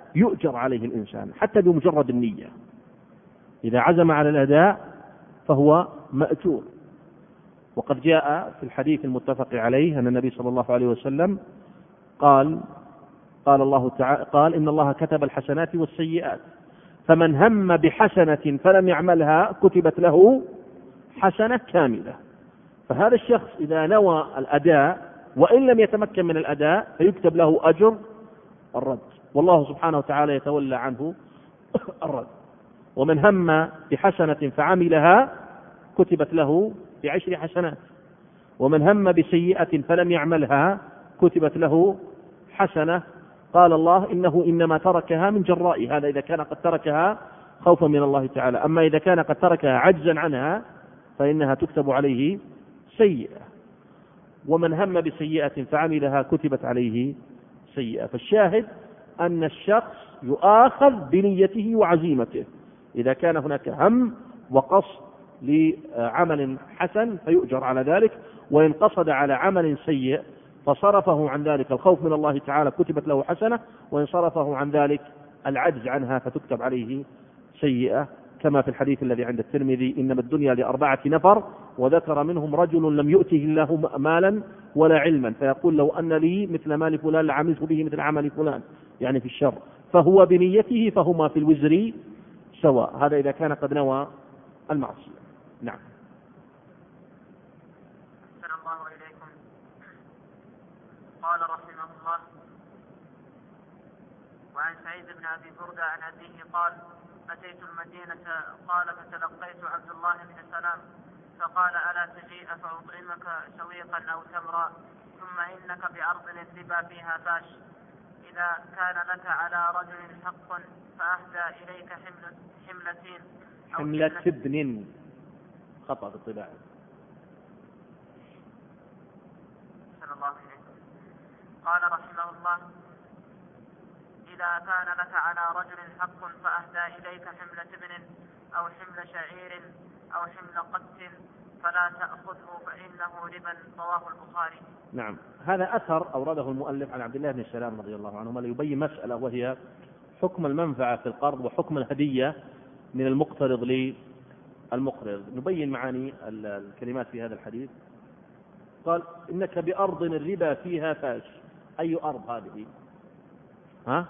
يؤجر عليه الإنسان حتى بمجرد النية. إذا عزم على الأداء فهو مأجور. وقد جاء في الحديث المتفق عليه أن النبي صلى الله عليه وسلم قال قال الله تعالى قال إن الله كتب الحسنات والسيئات فمن هم بحسنة فلم يعملها كتبت له حسنة كاملة. فهذا الشخص إذا نوى الأداء وإن لم يتمكن من الأداء فيكتب له أجر الرد، والله سبحانه وتعالى يتولى عنه الرد. ومن هم بحسنة فعملها كتبت له بعشر حسنات، ومن هم بسيئة فلم يعملها كتبت له حسنة. قال الله إنه إنما تركها من جراء هذا، إذا كان قد تركها خوفا من الله تعالى. أما إذا كان قد تركها عجزا عنها فإنها تكتب عليه سيئة. ومن هم بسيئة فعملها كتبت عليه سيئة. فالشاهد أن الشخص يؤاخذ بنيته وعزيمته. إذا كان هناك هم وقصد لعمل حسن فيؤجر على ذلك، وإن قصد على عمل سيء فصرفه عن ذلك الخوف من الله تعالى كتبت له حسنة، وإن صرفه عن ذلك العجز عنها فتكتب عليه سيئة، كما في الحديث الذي عند الترمذي إنما الدنيا لأربعة نفر، وذكر منهم رجل لم يؤته الله مالا ولا علما فيقول لو أن لي مثل مال فلان لعملت به مثل عمل فلان، يعني في الشر، فهو بنيته فهما في الوزر سواء. هذا إذا كان قد نوى المعصية. نعم. أحسن الله إليكم. قال رحمه الله: وعن سعيد بن أبي بردة عن أبيه قال: أتيت المدينة قال فتلقيت عبد الله بن سلام فقال: ألا تجيء فأطعمك شويقا أو تمرا، ثم إنك بأرض الربا فيها فاش، إذا كان لك على رجل حق فأهدى إليك حملة حملتين حملة ابن خطأ بالطباعة. صلى الله عليه. قال رحمه الله: إذا كان لك على رجل حق فأهدى إليك حملة ابن أو حمل شعير أو حمل قت فلا تأخذه فإنه ربا. رواه البخاري. نعم. هذا أثر أورده المؤلف عن عبد الله بن سلام رضي الله عنهما ليبين مسألة، وهي حكم المنفعة في القرض وحكم الهدية من المقترض للمقرض. نبين معاني الكلمات في هذا الحديث. قال: إنك بأرض الربا فيها فاش. أي أرض هذه؟ ها؟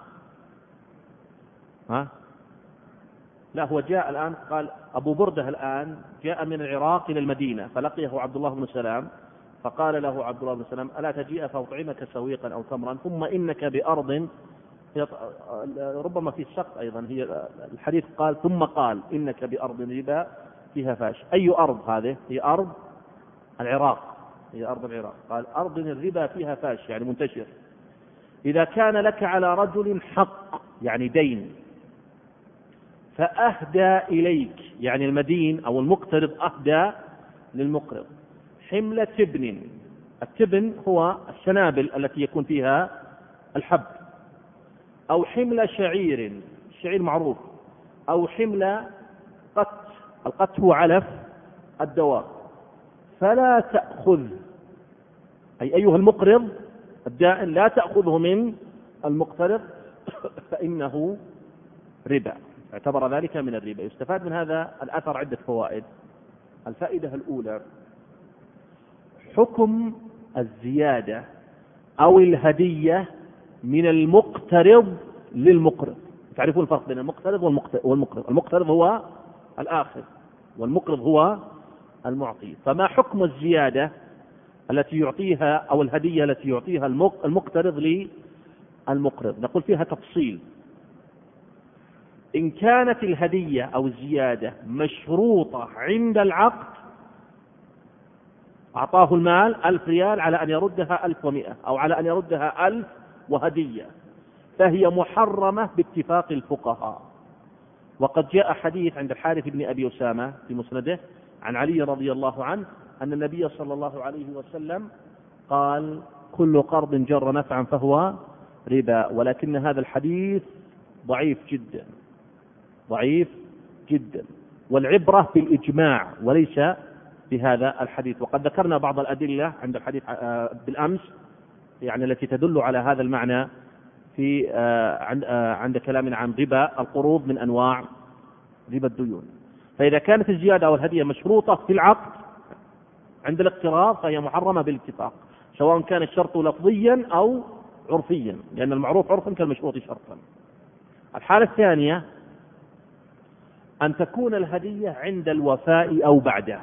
ها؟ لا، هو جاء الآن قال أبو بردة الآن جاء من العراق إلى المدينة فلقيه عبد الله بن سلام فقال له عبد الله بن سلام: ألا تجيء فأطعمك سويقا أو تمرا، ثم إنك بأرض، ربما في السقط أيضا، هي الحديث قال ثم قال إنك بأرض ربا فيها فاش. أي أرض هذه؟ هي أرض العراق، هي أرض العراق. قال أرض الربا فيها فاش يعني منتشر. إذا كان لك على رجل حق يعني دين فأهدى إليك، يعني المدين أو المقترض أهدى للمقرض حملة تبن. التبن هو السنابل التي يكون فيها الحب، أو حمل شعير، الشعير معروف، أو حمل قت، القت هو علف الدواب. فلا تأخذ، أي أيها المقرض الدائن لا تأخذه من المقترض فإنه ربا، اعتبر ذلك من الربا. يستفاد من هذا الأثر عدة فوائد. الفائدة الأولى: حكم الزيادة أو الهدية من المقترض للمقرض. تعرفون الفرق بين المقترض والمقرض. المقترض هو الآخذ والمقرض هو المعطي. فما حكم الزيادة التي يعطيها أو الهدية التي يعطيها المقترض للمقرض؟ نقول فيها تفصيل. إن كانت الهدية أو الزيادة مشروطة عند العقد، أعطاه المال ألف ريال على أن يردها ألف ومئة أو على أن يردها ألف وهدية، فهي محرمة باتفاق الفقهاء. وقد جاء حديث عند الحارث بن أبي أسامة في مسنده عن علي رضي الله عنه أن النبي صلى الله عليه وسلم قال: كل قرض جر نفعا فهو ربا. ولكن هذا الحديث ضعيف جدا، ضعيف جدا، والعبرة بالإجماع وليس بهذا الحديث. وقد ذكرنا بعض الأدلة عند الحديث بالأمس يعني التي تدل على هذا المعنى في عند كلامنا عن ربا القروض من أنواع ربا الديون. فإذا كانت الزيادة أو الهدية مشروطة في العقد عند الاقتراض فهي محرمة بالاتفاق، سواء كان الشرط لفظيا أو عرفيا، لأن المعروف عرفا كالمشروط شرطا. الحالة الثانية أن تكون الهدية عند الوفاء أو بعده.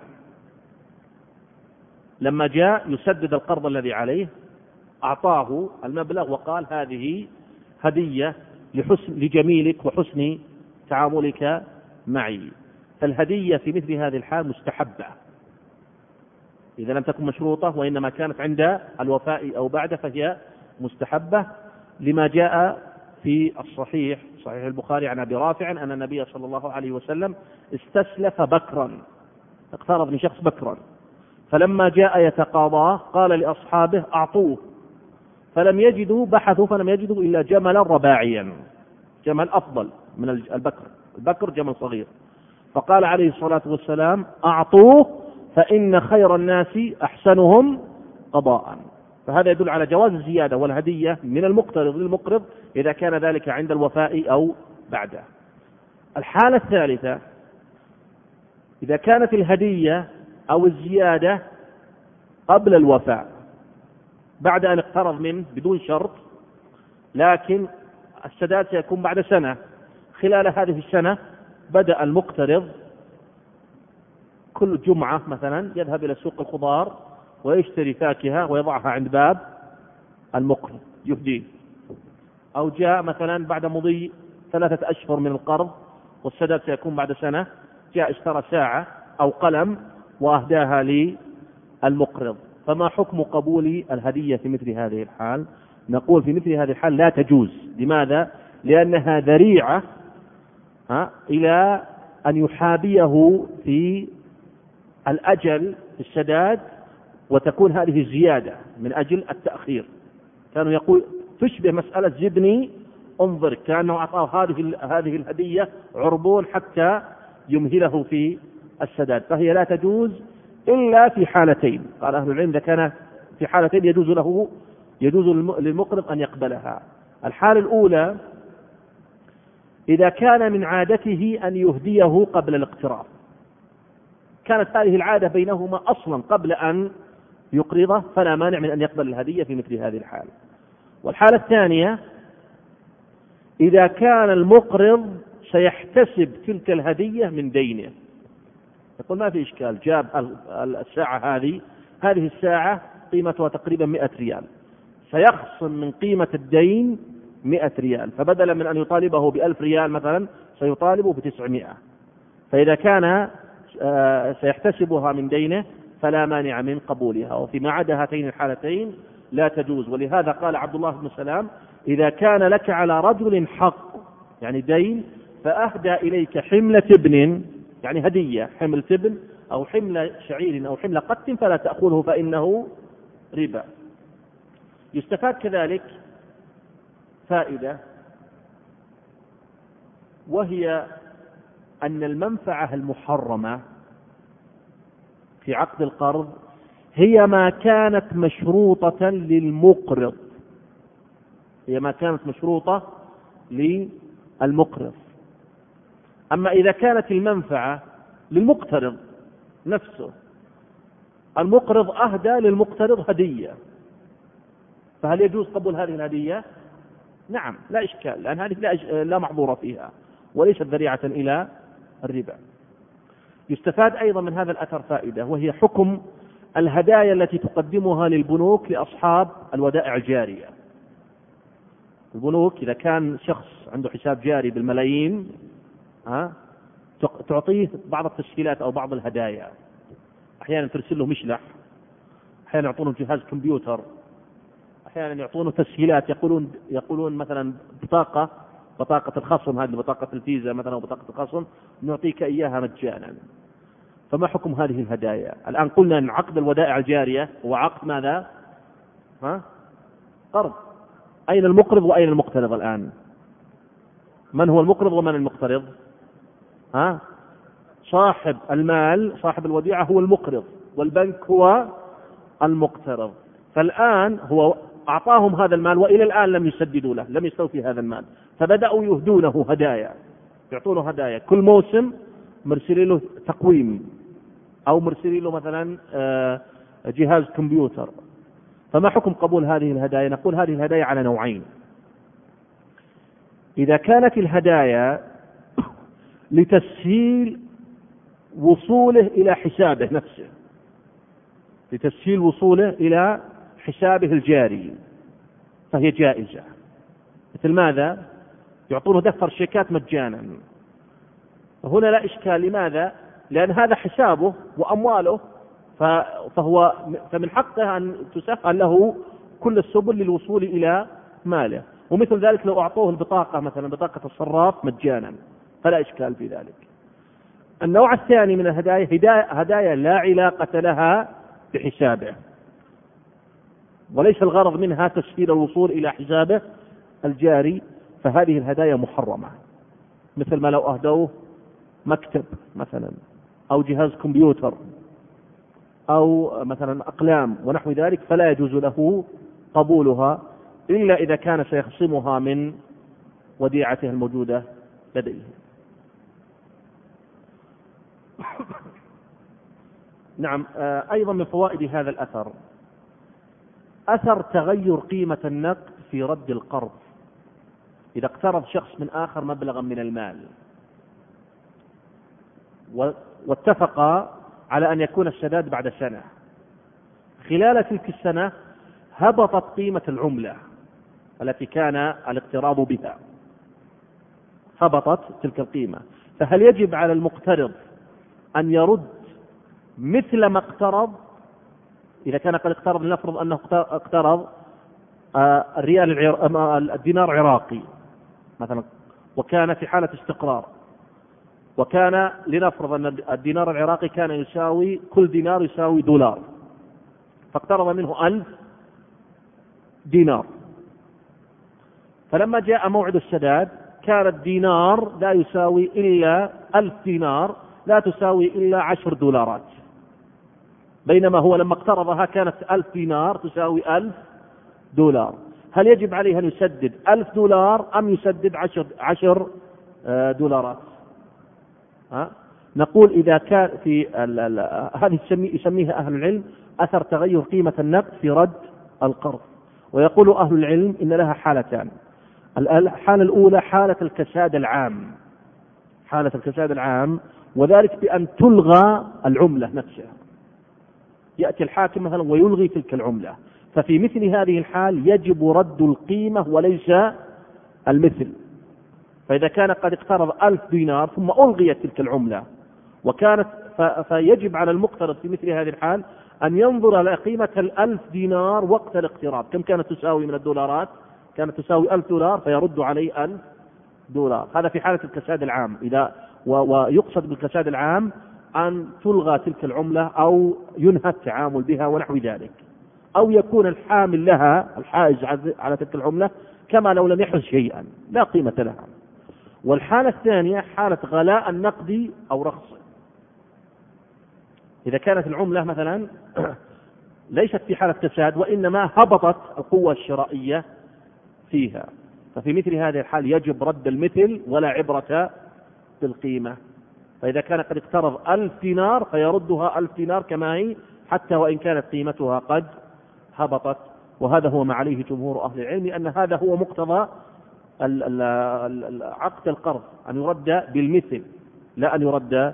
لما جاء يسدد القرض الذي عليه أعطاه المبلغ وقال هذه هدية لحسن لجميلك وحسن تعاملك معي، فالهدية في مثل هذه الحال مستحبة إذا لم تكن مشروطة، وإنما كانت عند الوفاء أو بعده فهي مستحبة، لما جاء في الصحيح صحيح البخاري عن أبي رافع أن النبي صلى الله عليه وسلم استسلف بكرا، اقترض من شخص بكرا، فلما جاء يتقاضاه قال لأصحابه أعطوه، فلم يجدوا بحثوا فلم يجدوا إلا جملا رباعيا، جمل أفضل من البكر، البكر جمل صغير، فقال عليه الصلاة والسلام أعطوه فإن خير الناس أحسنهم قضاء. فهذا يدل على جواز الزيادة والهدية من المقترض للمقرض إذا كان ذلك عند الوفاء أو بعده. الحالة الثالثة إذا كانت الهدية أو الزيادة قبل الوفاء بعد أن اقترض منه بدون شرط، لكن السداد سيكون بعد سنة، خلال هذه السنة بدأ المقترض كل جمعة مثلا يذهب إلى سوق الخضار ويشتري فاكهة ويضعها عند باب المقرض يهديه، أو جاء مثلا بعد مضي ثلاثة أشهر من القرض والسداد سيكون بعد سنة، جاء اشترى ساعة أو قلم وأهداها للمقرض، فما حكم قبول الهدية في مثل هذه الحال؟ نقول في مثل هذه الحال لا تجوز. لماذا؟ لأنها ذريعة إلى أن يحابيه في الأجل في السداد، وتكون هذه الزيادة من أجل التأخير. كانوا يقول تشبه مسألة زدني انظر، كأنه أعطاه هذه هذه الهدية عربون حتى يمهله في السداد، فهي لا تجوز إلا في حالتين. قال أهل العلم إذا كان في حالتين يجوز له يجوز للمقرض أن يقبلها. الحالة الأولى إذا كان من عادته أن يهديه قبل الاقتراض، كانت هذه العادة بينهما أصلا قبل أن يقرضه، فلا مانع من أن يقبل الهدية في مثل هذه الحالة. والحالة الثانية إذا كان المقرض سيحتسب تلك الهدية من دينه، يقول ما في إشكال، جاب الساعة هذه هذه الساعة قيمتها تقريبا مئة ريال، سيخصم من قيمة الدين مئة ريال، فبدلا من أن يطالبه بألف ريال مثلا سيطالبه بتسعمائة، فإذا كان سيحتسبها من دينه فلا مانع من قبولها، وفيما عدا هاتين الحالتين لا تجوز. ولهذا قال عبد الله بن سلام إذا كان لك على رجل حق يعني دين فأهدى إليك حملة ابن يعني هدية حمل ابن أو حمل شعير أو حمل قط فلا تأخذه فإنه ربا. يستفاد كذلك فائدة، وهي أن المنفعة المحرمة في عقد القرض هي ما كانت مشروطة للمقرض، هي ما كانت مشروطة للمقرض. أما إذا كانت المنفعة للمقترض نفسه، المقرض أهدى للمقترض هدية، فهل يجوز قبول هذه الهدية؟ نعم لا إشكال، لأن هذه لا معذورة فيها وليست ذريعة إلى الربا. يستفاد أيضا من هذا الأثر فائدة، وهي حكم الهدايا التي تقدمها للبنوك لأصحاب الودائع الجارية. البنوك إذا كان شخص عنده حساب جاري بالملايين ها تعطيه بعض التسهيلات أو بعض الهدايا، أحيانا ترسل له مشلح، أحيانا يعطونه جهاز كمبيوتر، أحيانا يعطونه تسهيلات، يقولون يقولون مثلا بطاقة بطاقة الخصم، هذه بطاقة الفيزا مثلا أو بطاقة الخصم نعطيك إياها مجانا. فما حكم هذه الهدايا؟ الآن قلنا أن عقد الودائع الجارية هو عقد ماذا؟ ها؟ قرض. أين المقرض وأين المقترض الآن؟ من هو المقرض ومن المقترض؟ ها؟ صاحب المال صاحب الوديعة هو المقرض، والبنك هو المقترض. فالآن هو أعطاهم هذا المال وإلى الآن لم يسددوا له، لم يستوفي هذا المال، فبدأوا يهدونه هدايا، يعطونه هدايا، كل موسم مرسلين له تقويم أو مرسلين له مثلا جهاز كمبيوتر. فما حكم قبول هذه الهدايا؟ نقول هذه الهدايا على نوعين. إذا كانت الهدايا لتسهيل وصوله إلى حسابه نفسه، لتسهيل وصوله إلى حسابه الجاري، فهي جائزة. مثل ماذا؟ يعطونه دفتر شيكات مجانا، هنا لا إشكال. لماذا؟ لأن هذا حسابه وأمواله، فهو فمن حقه أن تسهل له كل السبل للوصول إلى ماله. ومثل ذلك لو أعطوه البطاقة مثلا بطاقة الصراف مجانا فلا إشكال في ذلك. النوع الثاني من الهدايا هدايا لا علاقة لها بحسابه، وليس الغرض منها تسهيل الوصول إلى حسابه الجاري، فهذه الهدايا محرمة. مثل ما لو أهدوه مكتب مثلا أو جهاز كمبيوتر أو مثلا أقلام ونحو ذلك، فلا يجوز له قبولها إلا إذا كان سيخصمها من وديعته الموجودة لديه. نعم. أيضا من فوائد هذا الأثر أثر تغير قيمة النقد في رد القرض. إذا اقترض شخص من آخر مبلغا من المال واتفق على أن يكون السداد بعد سنة، خلال تلك السنة هبطت قيمة العملة التي كان الاقتراض بها، هبطت تلك القيمة، فهل يجب على المقترض أن يرد مثل ما اقترض؟ إذا كان قد اقترض، لنفرض أنه اقترض الريال الدينار عراقي مثلا، وكان في حالة استقرار، وكان لنفرض أن الدينار العراقي كان يساوي، كل دينار يساوي دولار، فاقترض منه ألف دينار، فلما جاء موعد السداد كان الدينار لا يساوي إلا ألف دينار، لا تساوي إلا عشر دولارات، بينما هو لما اقترضها كانت ألف دينار تساوي ألف دولار. هل يجب عليه أن يسدد ألف دولار أم يسدد عشر, عشر دولارات؟ ها؟ نقول إذا كان في هذه يسميها أهل العلم أثر تغير قيمة النقد في رد القرض. ويقول أهل العلم إن لها حالتان. الحالة الأولى حالة الكساد العام، حالة الكساد العام، وذلك بأن تلغى العملة نفسها، يأتي الحاكم مثلا ويلغي تلك العملة، ففي مثل هذه الحال يجب رد القيمة وليس المثل. فإذا كان قد اقترض ألف دينار ثم ألغيت تلك العملة وكانت فيجب على المقترض في مثل هذه الحال أن ينظر إلى قيمة الألف دينار وقت الاقتراض كم كانت تساوي من الدولارات، كانت تساوي ألف دولار فيرد عليه ألف دولار. هذا في حالة الكساد العام. إذا ويقصد بالكساد العام أن تلغى تلك العملة أو ينهى التعامل بها ونحو ذلك، أو يكون الحامل لها الحائز على تلك العملة كما لو لم يحرز شيئا لا قيمة لها. والحالة الثانية حالة غلاء النقد أو رخصه. إذا كانت العملة مثلا ليست في حالة كساد وإنما هبطت القوة الشرائية فيها، ففي مثل هذه الحال يجب رد المثل ولا عبرة بالقيمة. فإذا كان قد اقترض ألف دينار فيردها ألف دينار كما هي حتى وإن كانت قيمتها قد هبطت. وهذا هو ما عليه جمهور أهل العلم، أن هذا هو مقتضى عقد القرض، أن يرد بالمثل لا أن يرد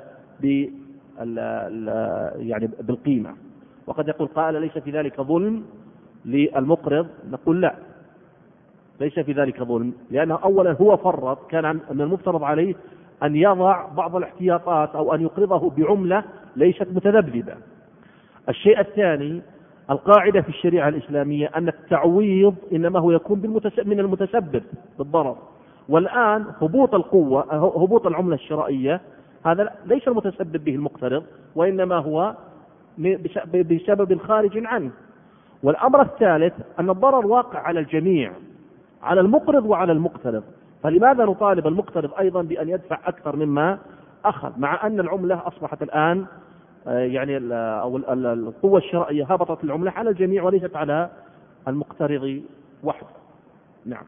يعني بالقيمة. وقد يقول قائل ليس في ذلك ظلم للمقرض، نقول لا، ليس في ذلك ظلم، لأنه أولا هو فرط، كان من المفترض عليه أن يضع بعض الاحتياطات أو أن يقرضه بعملة ليست متذبذبة. الشيء الثاني القاعدة في الشريعة الإسلامية أن التعويض إنما هو يكون من المتسبب بالضرر، والآن هبوط القوة هبوط العملة الشرائية هذا ليس المتسبب به المقترض، وإنما هو بسبب خارج عنه. والأمر الثالث أن الضرر واقع على الجميع، على المقرض وعلى المقترض، فلماذا نطالب المقترض أيضا بأن يدفع أكثر مما أخذ، مع أن العملة أصبحت الآن يعني أو القوة الشرائية هبطت العملة على الجميع وليست على المقترض وحده. نعم.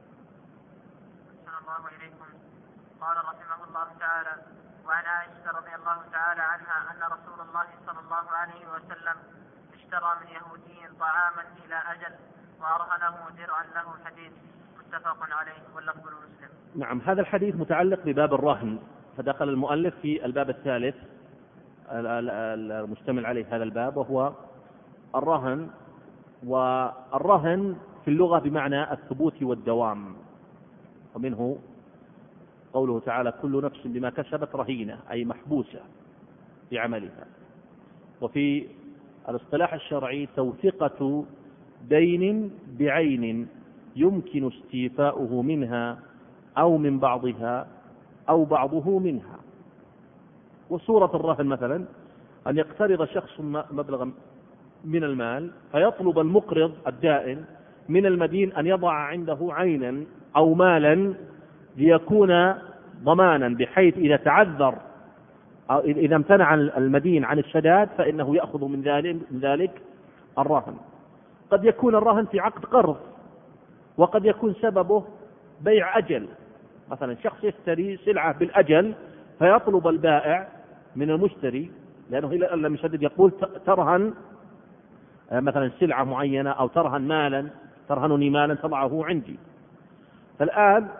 أحسن الله إليكم. قال رحمه الله تعالى: وعن عائشة رضي الله تعالى عنها أن رسول الله صلى الله عليه وسلم اشترى من يهودي طعاما إلى أجل وأرهنه درعا له حديث، متفق عليه واللفظ لمسلم. نعم، هذا الحديث متعلق بباب الرهن، فدخل المؤلف في الباب الثالث المشتمل عليه هذا الباب، وهو الرهن. والرهن في اللغة بمعنى الثبوت والدوام، ومنه قوله تعالى: كل نفس بما كسبت رهينة، أي محبوسة في عملها. وفي الاصطلاح الشرعي توثيقة دين بعين يمكن استيفاؤه منها أو من بعضها أو بعضه منها. وصورة الرهن مثلا أن يقترض شخص مبلغا من المال فيطلب المقرض الدائن من المدين أن يضع عنده عينا أو مالا ليكون ضمانا، بحيث إذا تعذر أو إذا امتنع المدين عن السداد فإنه يأخذ من ذلك الرهن. قد يكون الرهن في عقد قرض، وقد يكون سببه بيع أجل، مثلا شخص يشتري سلعة بالأجل فيطلب البائع من المشتري، لأنه إذا لم يسدد يقول ترهن مثلا سلعة معينة أو ترهن مالا، ترهنني مالا تضعه عندي. فالآن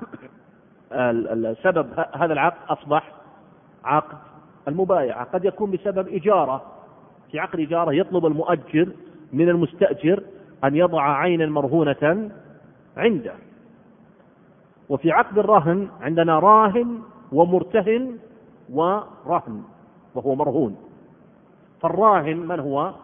السبب هذا العقد أصبح عقد المبايعة. قد يكون بسبب إجارة، في عقد إجارة يطلب المؤجر من المستأجر أن يضع عينا مرهونة عنده. وفي عقد الرهن عندنا راهن ومرتهن ورهن، وهو مرهون. فالراهن من هو؟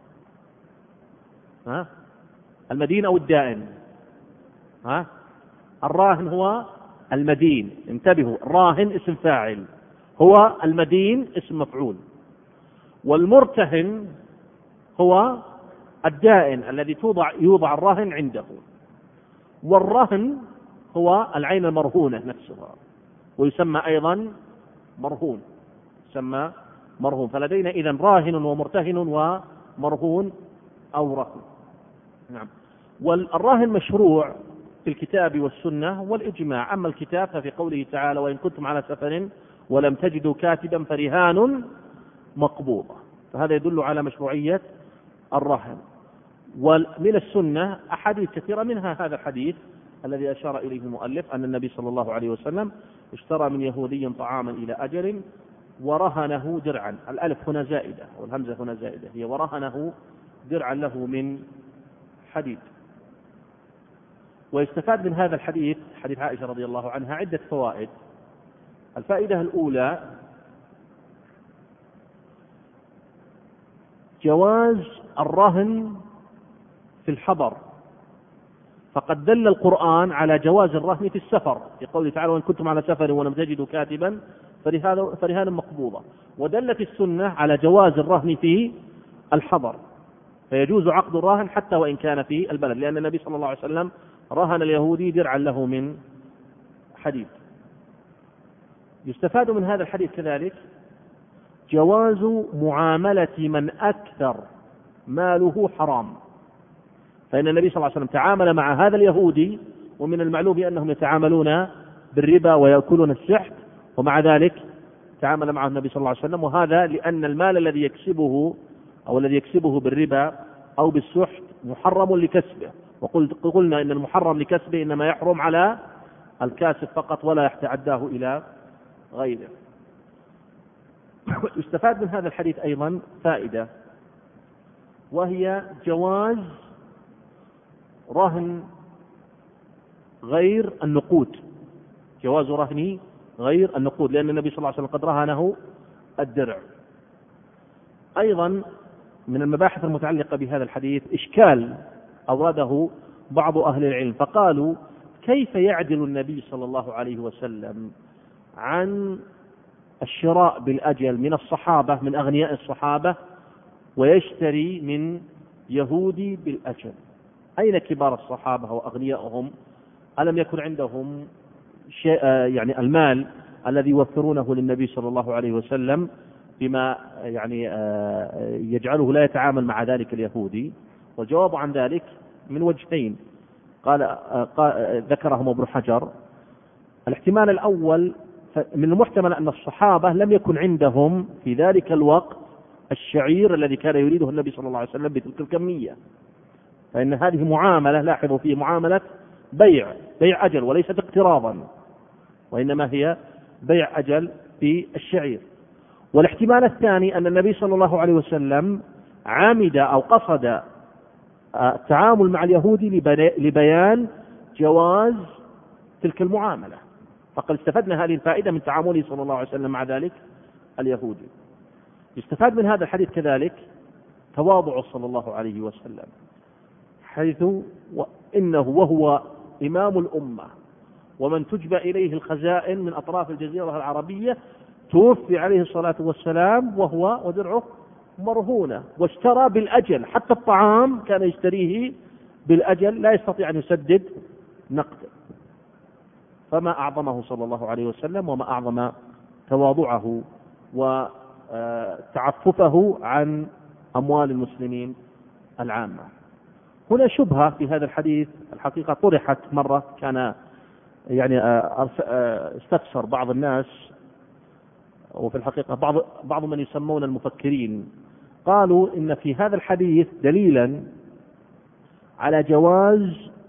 ها؟ المدين أو الدائن؟ ها؟ الراهن هو المدين، انتبهوا، الراهن اسم فاعل، هو المدين اسم مفعول. والمرتهن هو الدائن الذي توضع يوضع الراهن عنده. والرهن هو العين المرهونة نفسها، ويسمى أيضا مرهون، يسمى مرهون. فلدينا إذن راهن ومرتهن ومرهون أو رهن. نعم. والراهن مشروع في الكتاب والسنة والإجماع. أما الكتاب ففي قوله تعالى: وإن كنتم على سفر ولم تجدوا كاتبا فرهان مقبوضة، فهذا يدل على مشروعية الرهن. ومن السنة أحاديث كثيرة، منها هذا الحديث الذي أشار إليه المؤلف أن النبي صلى الله عليه وسلم اشترى من يهودي طعاما إلى أجل ورهنه درعا. الألف هنا زائدة والهمزة هنا زائدة، هي ورهنه درعا له من حديد. ويستفاد من هذا الحديث، حديث عائشة رضي الله عنها، عدة فوائد. الفائدة الأولى جواز الرهن في الحضر، فقد دل القرآن على جواز الرهن في السفر في قوله تعالى: وإن كنتم على سفر ولم تجدوا كاتبا فرهان مقبوضة. ودلت السنة على جواز الرهن في الحضر، فيجوز عقد الراهن حتى وإن كان في البلد، لأن النبي صلى الله عليه وسلم رهن اليهودي درعا له من حديد. يستفاد من هذا الحديث كذلك جواز معاملة من أكثر ماله حرام، فإن النبي صلى الله عليه وسلم تعامل مع هذا اليهودي، ومن المعلوم أنهم يتعاملون بالربا ويأكلون السحت، ومع ذلك تعامل معه النبي صلى الله عليه وسلم. وهذا لأن المال الذي يكسبه أو الذي يكسبه بالربا أو بالسحت محرم لكسبه، وقلنا إن المحرم لكسبه إنما يحرم على الكاسب فقط ولا يتعداه إلى غيره. يستفاد من هذا الحديث أيضا فائدة، وهي جواز رهن غير النقود، جواز رهن غير النقود، لأن النبي صلى الله عليه وسلم قد رهنه الدرع. أيضا من المباحث المتعلقة بهذا الحديث إشكال أورده بعض أهل العلم، فقالوا: كيف يعدل النبي صلى الله عليه وسلم عن الشراء بالأجل من الصحابة، من أغنياء الصحابة، ويشتري من يهودي بالأجل؟ أين كبار الصحابة وأغنياءهم؟ ألم يكن عندهم شيء يعني المال الذي يوفرونه للنبي صلى الله عليه وسلم بما يعني يجعله لا يتعامل مع ذلك اليهودي؟ والجواب عن ذلك من وجهين قال, قال ذكرهم ابن حجر. الاحتمال الأول من المحتمل أن الصحابة لم يكن عندهم في ذلك الوقت الشعير الذي كان يريده النبي صلى الله عليه وسلم بتلك الكمية، فإن هذه معاملة، لاحظوا فيه معاملة بيع بيع أجل وليست اقتراضا، وإنما هي بيع أجل في الشعير. والاحتمال الثاني أن النبي صلى الله عليه وسلم عامد أو قصد التعامل مع اليهود لبيان جواز تلك المعاملة، فقد استفدنا هذه الفائدة من تعامله صلى الله عليه وسلم مع ذلك اليهودي. يستفاد من هذا الحديث كذلك تواضعه صلى الله عليه وسلم، حيث إنه وهو إمام الأمة ومن تجبى إليه الخزائن من أطراف الجزيرة العربية، توفي عليه الصلاة والسلام وهو ودرعه مرهونة، واشترى بالأجل، حتى الطعام كان يشتريه بالأجل لا يستطيع أن يسدد نقد. فما أعظمه صلى الله عليه وسلم وما أعظم تواضعه وتعففه عن أموال المسلمين العامة. هنا شبهة في هذا الحديث الحقيقة طرحت مرة، كان يعني استفسر بعض الناس، وفي الحقيقة بعض بعض من يسمون المفكرين قالوا إن في هذا الحديث دليلا على جواز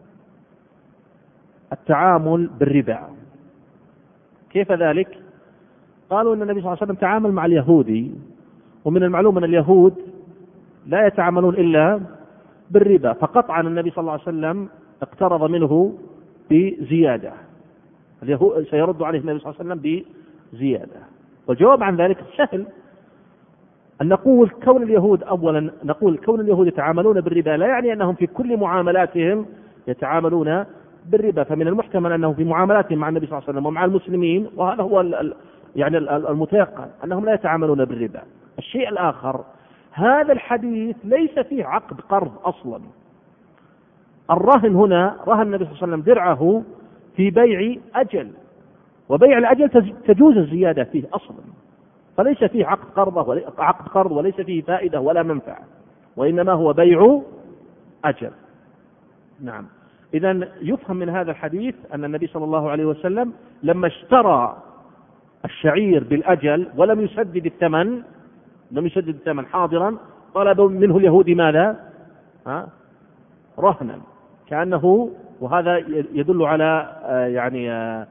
التعامل بالربا. كيف ذلك؟ قالوا إن النبي صلى الله عليه وسلم تعامل مع اليهودي، ومن المعلوم أن اليهود لا يتعاملون إلا بالربا، فقطعا النبي صلى الله عليه وسلم اقترض منه بزيادة، اليهود سيرد عليه النبي صلى الله عليه وسلم بزيادة. والجواب عن ذلك سهل، أن نقول كون اليهود أولا نقول كون اليهود يتعاملون بالربا لا يعني أنهم في كل معاملاتهم يتعاملون بالربا، فمن المحتمل أنه في معاملاتهم مع النبي صلى الله عليه وسلم ومع المسلمين، وهذا هو يعني المتيقن أنهم لا يتعاملون بالربا. الشيء الآخر، هذا الحديث ليس فيه عقد قرض أصلا. الرهن هنا رهن النبي صلى الله عليه وسلم درعه في بيع أجل، وبيع الأجل تجوز الزيادة فيه أصلا، فليس فيه عقد قرض عقد قرض وليس فيه فائدة ولا منفعة، وإنما هو بيع أجل. نعم. إذن يفهم من هذا الحديث أن النبي صلى الله عليه وسلم لما اشترى الشعير بالأجل ولم يسدد الثمن لم يسدد الثمن حاضرا، طلب منه اليهودي ماذا؟ ها؟ رهنا، كأنه، وهذا يدل على يعني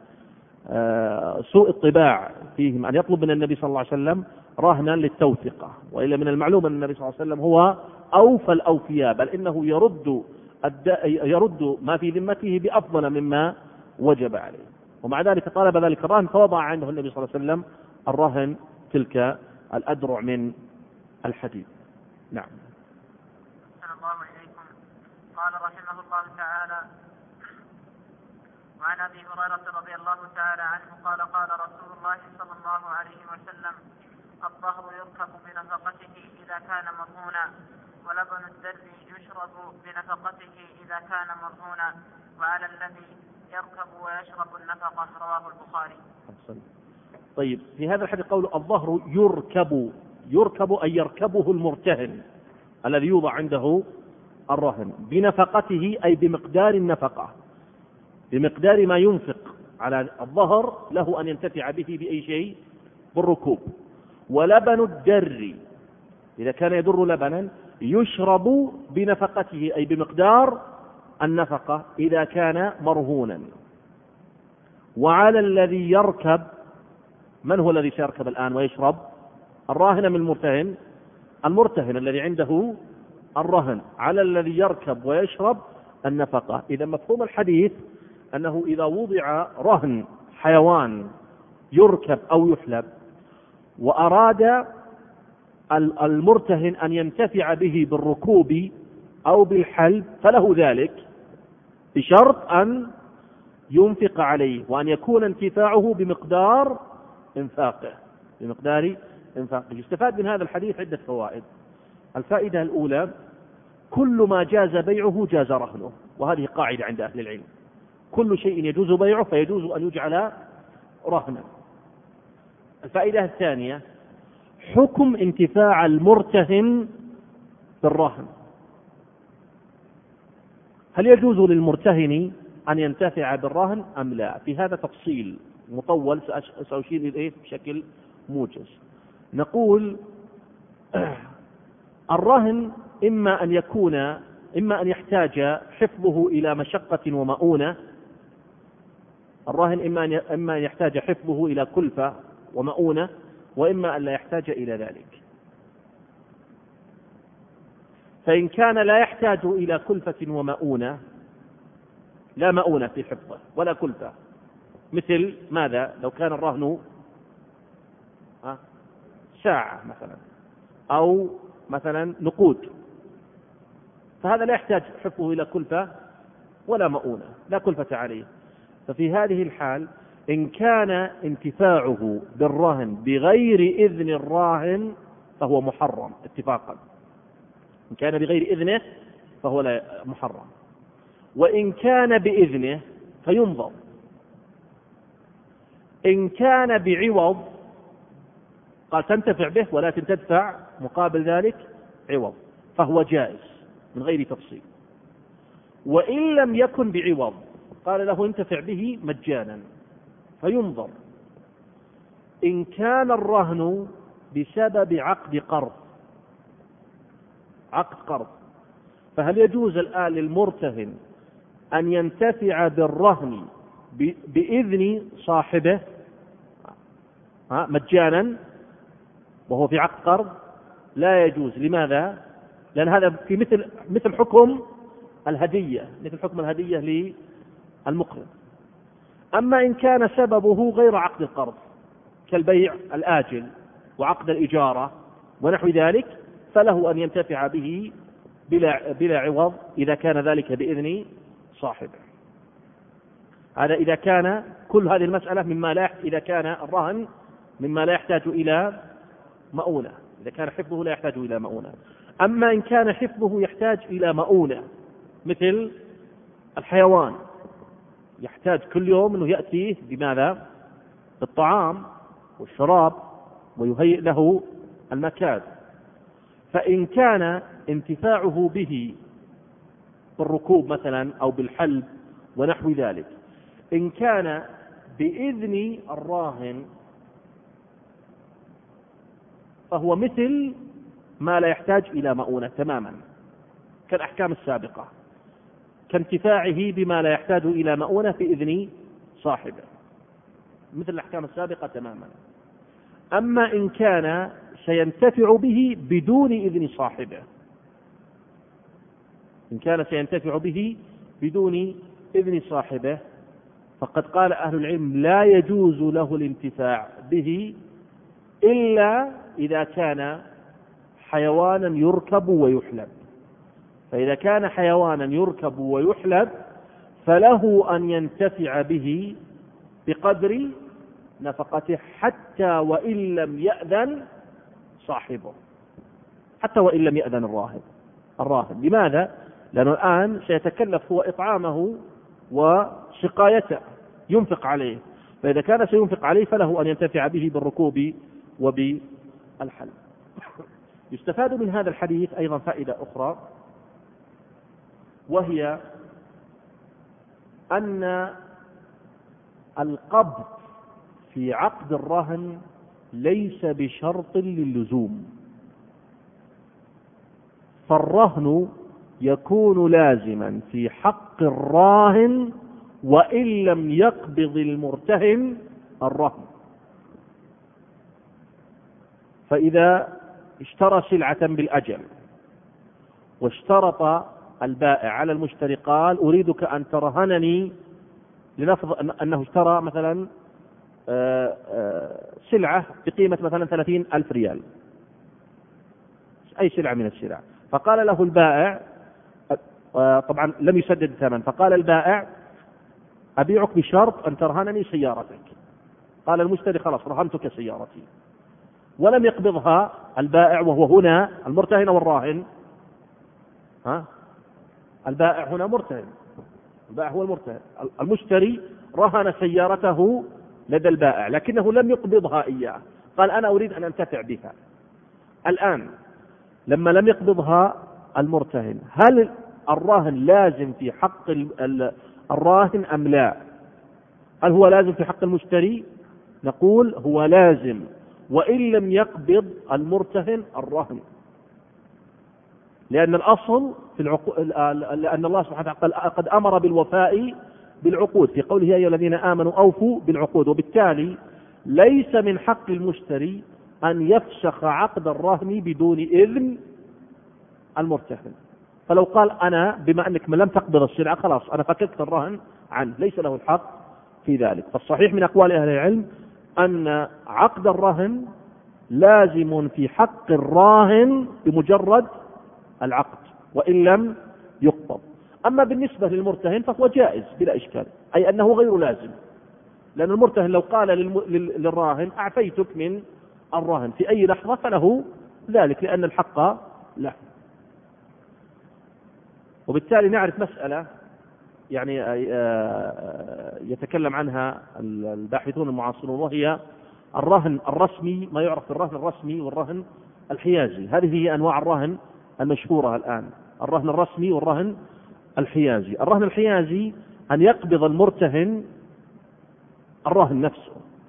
سوء الطباع فيهم أن يطلب من النبي صلى الله عليه وسلم رهنا للتوثقة، وإلا من المعلوم أن النبي صلى الله عليه وسلم هو أوفى الأوفياء، بل إنه يرد يرد ما في ذمته بأفضل مما وجب عليه، ومع ذلك طالب ذلك الرهن، فوضع عنده النبي صلى الله عليه وسلم الرهن تلك الأدرع من الحديد. نعم. أحسن الله إليكم. قال رحمه الله تعالى: وعن أبي هريرة رضي الله تعالى عنه قال: قال رسول الله صلى الله عليه وسلم: الظهر يركب بنفقته إذا كان مرهونا، ولبن الدر يشرب بنفقته إذا كان مرهونا، وعلى الذي يركب ويشرب النفقة. رواه البخاري. طيب، في هذا الحديث قول الظهر يركب، يركب أي يركبه المرتهن الذي يوضع عنده الرهن بنفقته، أي بمقدار النفقة، بمقدار ما ينفق على الظهر له أن ينتفع به بأي شيء بالركوب. ولبن الدر إذا كان يدر لبنا يشرب بنفقته، أي بمقدار النفقة إذا كان مرهونا. وعلى الذي يركب، من هو الذي سيركب الآن ويشرب؟ الراهن من المرتهن؟ المرتهن الذي عنده الرهن. على الذي يركب ويشرب النفقة. إذا مفهوم الحديث أنه إذا وضع رهن حيوان يركب أو يحلب وأراد المرتهن أن ينتفع به بالركوب أو بالحلب فله ذلك، بشرط أن ينفق عليه وأن يكون انتفاعه بمقدار انفاقه بمقدار انفاقه. يستفاد من هذا الحديث عدة فوائد. الفائدة الأولى: كل ما جاز بيعه جاز رهنه، وهذه قاعدة عند أهل العلم، كل شيء يجوز بيعه فيجوز أن يجعل رهنا. الفائدة الثانية: حكم انتفاع المرتهن بالرهن. هل يجوز للمرتهن أن ينتفع بالرهن أم لا؟ في هذا تفصيل مطول سأشير إليه بشكل موجز. نقول الرهن إما أن يكون إما أن يحتاج حفظه إلى مشقة ومؤونة. الرهن إما أن إما أن يحتاج حفظه إلى كلفة ومؤونة، وإما أن لا يحتاج إلى ذلك. فإن كان لا يحتاج إلى كلفة ومؤونة، لا مؤونة في حفظه ولا كلفة، مثل ماذا؟ لو كان الرهن ساعة مثلا أو مثلا نقود، فهذا لا يحتاج حفظه إلى كلفة ولا مؤونة، لا كلفة عليه. ففي هذه الحال إن كان انتفاعه بالرهن بغير إذن الراهن فهو محرم اتفاقا. إن كان بغير إذنه فهو لا محرم، وإن كان بإذنه فينظر. إن كان بعوض قال تنتفع به ولكن تدفع مقابل ذلك عوض فهو جائز من غير تفصيل. وإن لم يكن بعوض قال له انتفع به مجانا فينظر. إن كان الرهن بسبب عقد قرض عقد قرض فهل يجوز الآن للمرتهن أن ينتفع بالرهن بإذن صاحبه مجانا وهو في عقد قرض؟ لا يجوز. لماذا؟ لأن هذا في مثل مثل حكم الهدية، مثل حكم الهدية للمقرض. أما إن كان سببه غير عقد القرض كالبيع الآجل وعقد الإجارة ونحو ذلك فله أن ينتفع به بلا, بلا عوض إذا كان ذلك بإذن صاحبه. هذا إذا كان كل هذه المسألة مما لا إذا كان الرهن مما لا يحتاج إلى مؤونة، إذا كان حفظه لا يحتاج إلى مؤونة. أما إن كان حفظه يحتاج إلى مؤونة مثل الحيوان يحتاج كل يوم أنه يأتيه بماذا؟ بالطعام والشراب ويهيئ له المكان. فإن كان انتفاعه به بالركوب مثلا أو بالحلب ونحو ذلك إن كان بإذن الراهن فهو مثل ما لا يحتاج إلى مؤونة تماما كالأحكام السابقة، كانتفاعه بما لا يحتاج إلى مؤونة بإذن صاحبه مثل الأحكام السابقة تماما. أما إن كان سينتفع به بدون إذن صاحبه إن كان سينتفع به بدون إذن صاحبه فقد قال أهل العلم لا يجوز له الانتفاع به إلا إذا كان حيوانا يركب ويحلب. فإذا كان حيوانا يركب ويحلب فله أن ينتفع به بقدر نفقته حتى وإن لم يأذن صاحبه حتى وإن لم يأذن الراهن الراهن لماذا؟ لأنه الآن سيتكلف هو إطعامه وسقايته ينفق عليه، فإذا كان سينفق عليه فله أن ينتفع به بالركوب وبالحلب. يستفاد من هذا الحديث أيضا فائدة أخرى، وهي أن القبض في عقد الرهن ليس بشرط للزوم، فالرهن يكون لازما في حق الراهن وإن لم يقبض المرتهن الرهن. فإذا اشترى سلعة بالأجل واشترط البائع على المشتري قال أريدك أن ترهنني، لنفرض أنه اشترى مثلا سلعة بقيمة مثلا ثلاثين ألف ريال، أي سلعة من السلع، فقال له البائع طبعا لم يسدد الثمن، فقال البائع أبيعك بشرط أن ترهنني سيارتك. قال المشتري خلاص رهنتك سيارتي، ولم يقبضها البائع وهو هنا المرتهن والراهن. ها؟ البائع هنا مرتهن، البائع هو المرتهن، المشتري رهن سيارته لدى البائع لكنه لم يقبضها إياه، قال أنا أريد أن أنتفع بها. الآن لما لم يقبضها المرتهن هل الرهن لازم في حق الراهن أم لا؟ هل هو لازم في حق المشتري؟ نقول هو لازم، وإن لم يقبض المرتهن الرهن، لأن الأصل في العقود، لأن الله سبحانه وتعالى قد أمر بالوفاء بالعقود في قوله يا أيها الذين آمنوا أوفوا بالعقود، وبالتالي ليس من حق المشتري أن يفسخ عقد الرهن بدون إذن المرتهن. فلو قال أنا بما أنك لم تقبض السلعة خلاص أنا فككت الرهن عنه، ليس له الحق في ذلك. فالصحيح من أقوال أهل العلم أن عقد الرهن لازم في حق الراهن بمجرد العقد وإن لم يقبض. أما بالنسبة للمرتهن فهو جائز بلا إشكال، أي أنه غير لازم، لأن المرتهن لو قال للراهن أعفيتك من الرهن في أي لحظة فله ذلك، لأن الحق له. وبالتالي نعرف مسألة يعني يتكلم عنها الباحثون المعاصرون، وهي الرهن الرسمي، ما يعرف بالرهن الرسمي والرهن الحيازي. هذه هي أنواع الرهن المشهورة الآن، الرهن الرسمي والرهن الحيازي. الرهن الحيازي أن يقبض المرتهن الرهن نفسه،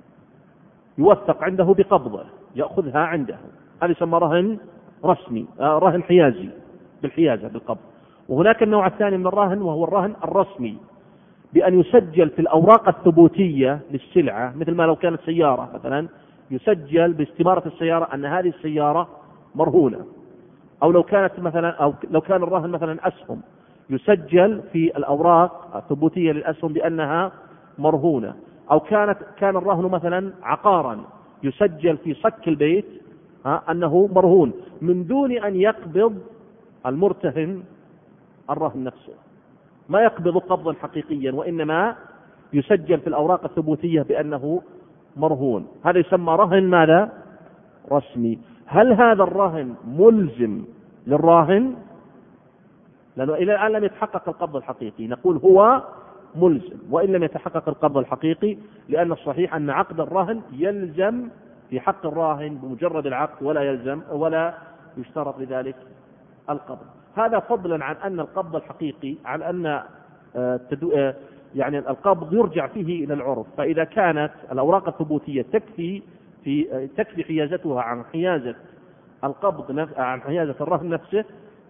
يوثق عنده بقبضه، يأخذها عنده، هذا يسمى رهن رسمي، آه رهن حيازي بالحيازة بالقبض. وهناك النوع الثاني من الرهن وهو الرهن الرسمي، بأن يسجل في الأوراق الثبوتية للسلعة، مثل ما لو كانت سيارة مثلا يسجل باستمارة السيارة أن هذه السيارة مرهونة، أو لو كانت مثلا أو لو كان الرهن مثلا أسهم يسجل في الأوراق الثبوتية للأسهم بأنها مرهونة، أو كانت كان الرهن مثلا عقارا يسجل في صك البيت ها أنه مرهون، من دون أن يقبض المرتهن الرهن نفسه، ما يقبض قبضا حقيقيا، وإنما يسجل في الأوراق الثبوتية بأنه مرهون. هذا يسمى رهن ماذا؟ رسمي. هل هذا الرهن ملزم للراهن؟ لأنه إلى الآن لم يتحقق القبض الحقيقي، نقول هو ملزم وإن لم يتحقق القبض الحقيقي، لأن الصحيح أن عقد الرهن يلزم في حق الراهن بمجرد العقد، ولا يلزم ولا يشترط لذلك القبض. هذا فضلا عن أن القبض الحقيقي، عن أن يعني القبض يرجع فيه إلى العرف، فإذا كانت الأوراق الثبوتية تكفي في تكفي حيازتها عن حيازة القبض عن حيازة الرهن نفسه،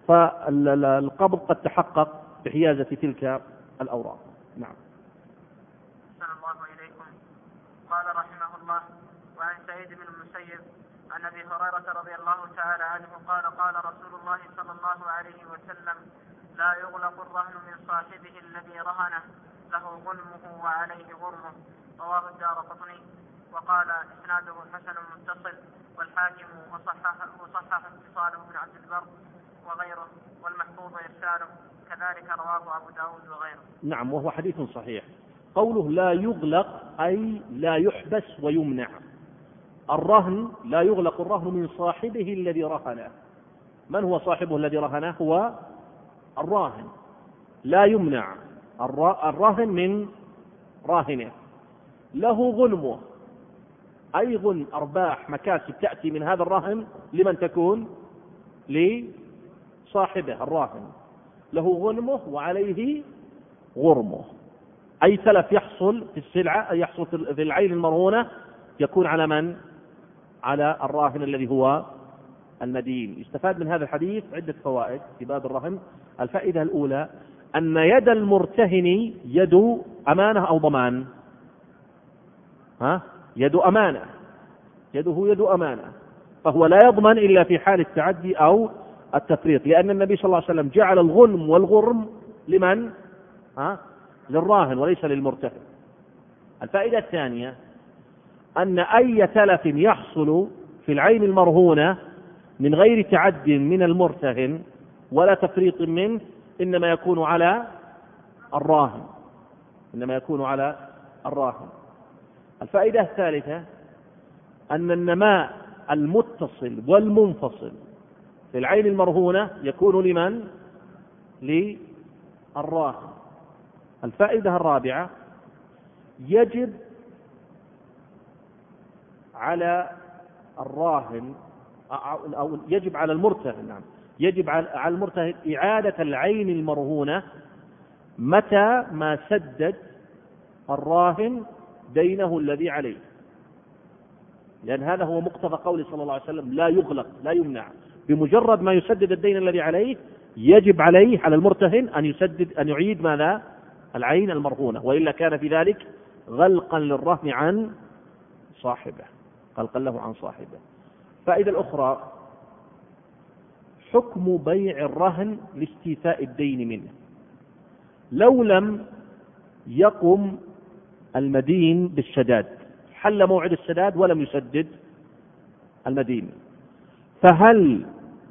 فالقبض قد تحقق بحيازة تلك الأوراق. نعم. أحسن الله إليكم. قال رحمه الله: وعن سعيد بن المسيب عن أبي هريرة رضي الله تعالى عنه قال: قال رسول الله صلى الله عليه وسلم: لا يغلق الرهن من صاحبه الذي رهنه، له غنمه وعليه غرمه. رواه الدارقطني، وقال إسناده حسن متصل، والحاكم وصحح وصحح اتصاله ابن عبد البر وغيره، والمحفوظ إرساله، كذلك رواه أبو داود وغيره. نعم، وهو حديث صحيح. قوله لا يغلق أي لا يحبس ويمنع. الرهن لا يغلق الرهن من صاحبه الذي رهنه. من هو صاحبه الذي رهنه؟ هو الراهن. لا يمنع الراهن من راهنه. له غنمه، أي غنم أرباح مكاسب تأتي من هذا الرهن لمن تكون؟ لصاحبه الراهن. له غنمه وعليه غرمه، أي تلف يحصل في السلعة، أي يحصل في العين المرهونة، يكون على من؟ على الراهن الذي هو المدين. يستفاد من هذا الحديث عدة فوائد في باب الرهن. الفائدة الأولى أن يد المرتهن يد أمانة أو ضمان؟ ها؟ يد أمانة، يده يد أمانة، فهو لا يضمن إلا في حال التعدي أو التفريط، لأن النبي صلى الله عليه وسلم جعل الغنم والغرم لمن؟ ها؟ للراهن وليس للمرتهن. الفائدة الثانية أن أي تلف يحصل في العين المرهونة من غير تعد من المرتهن ولا تفريط منه إنما يكون على الراهن، إنما يكون على الراهن. الفائدة الثالثة أن النماء المتصل والمنفصل في العين المرهونة يكون لمن؟ للراهن. الفائدة الرابعة يجب على الراهن أو يجب على المرتهن، نعم، يجب على المرتهن إعادة العين المرهونة متى ما سدد الراهن دينه الذي عليه، لأن هذا هو مقتضى قوله صلى الله عليه وسلم لا يغلق لا يمنع. بمجرد ما يسدد الدين الذي عليه يجب عليه على المرتهن أن يسدد أن يعيد ماذا؟ العين المرهونة، وإلا كان في ذلك غلقا للرهن عن صاحبه، غلقا له عن صاحبه. فائدة الأخرى حكم بيع الرهن لاستيفاء الدين منه. لو لم يقم المدين بالسداد، حل موعد السداد ولم يسدد المدين، فهل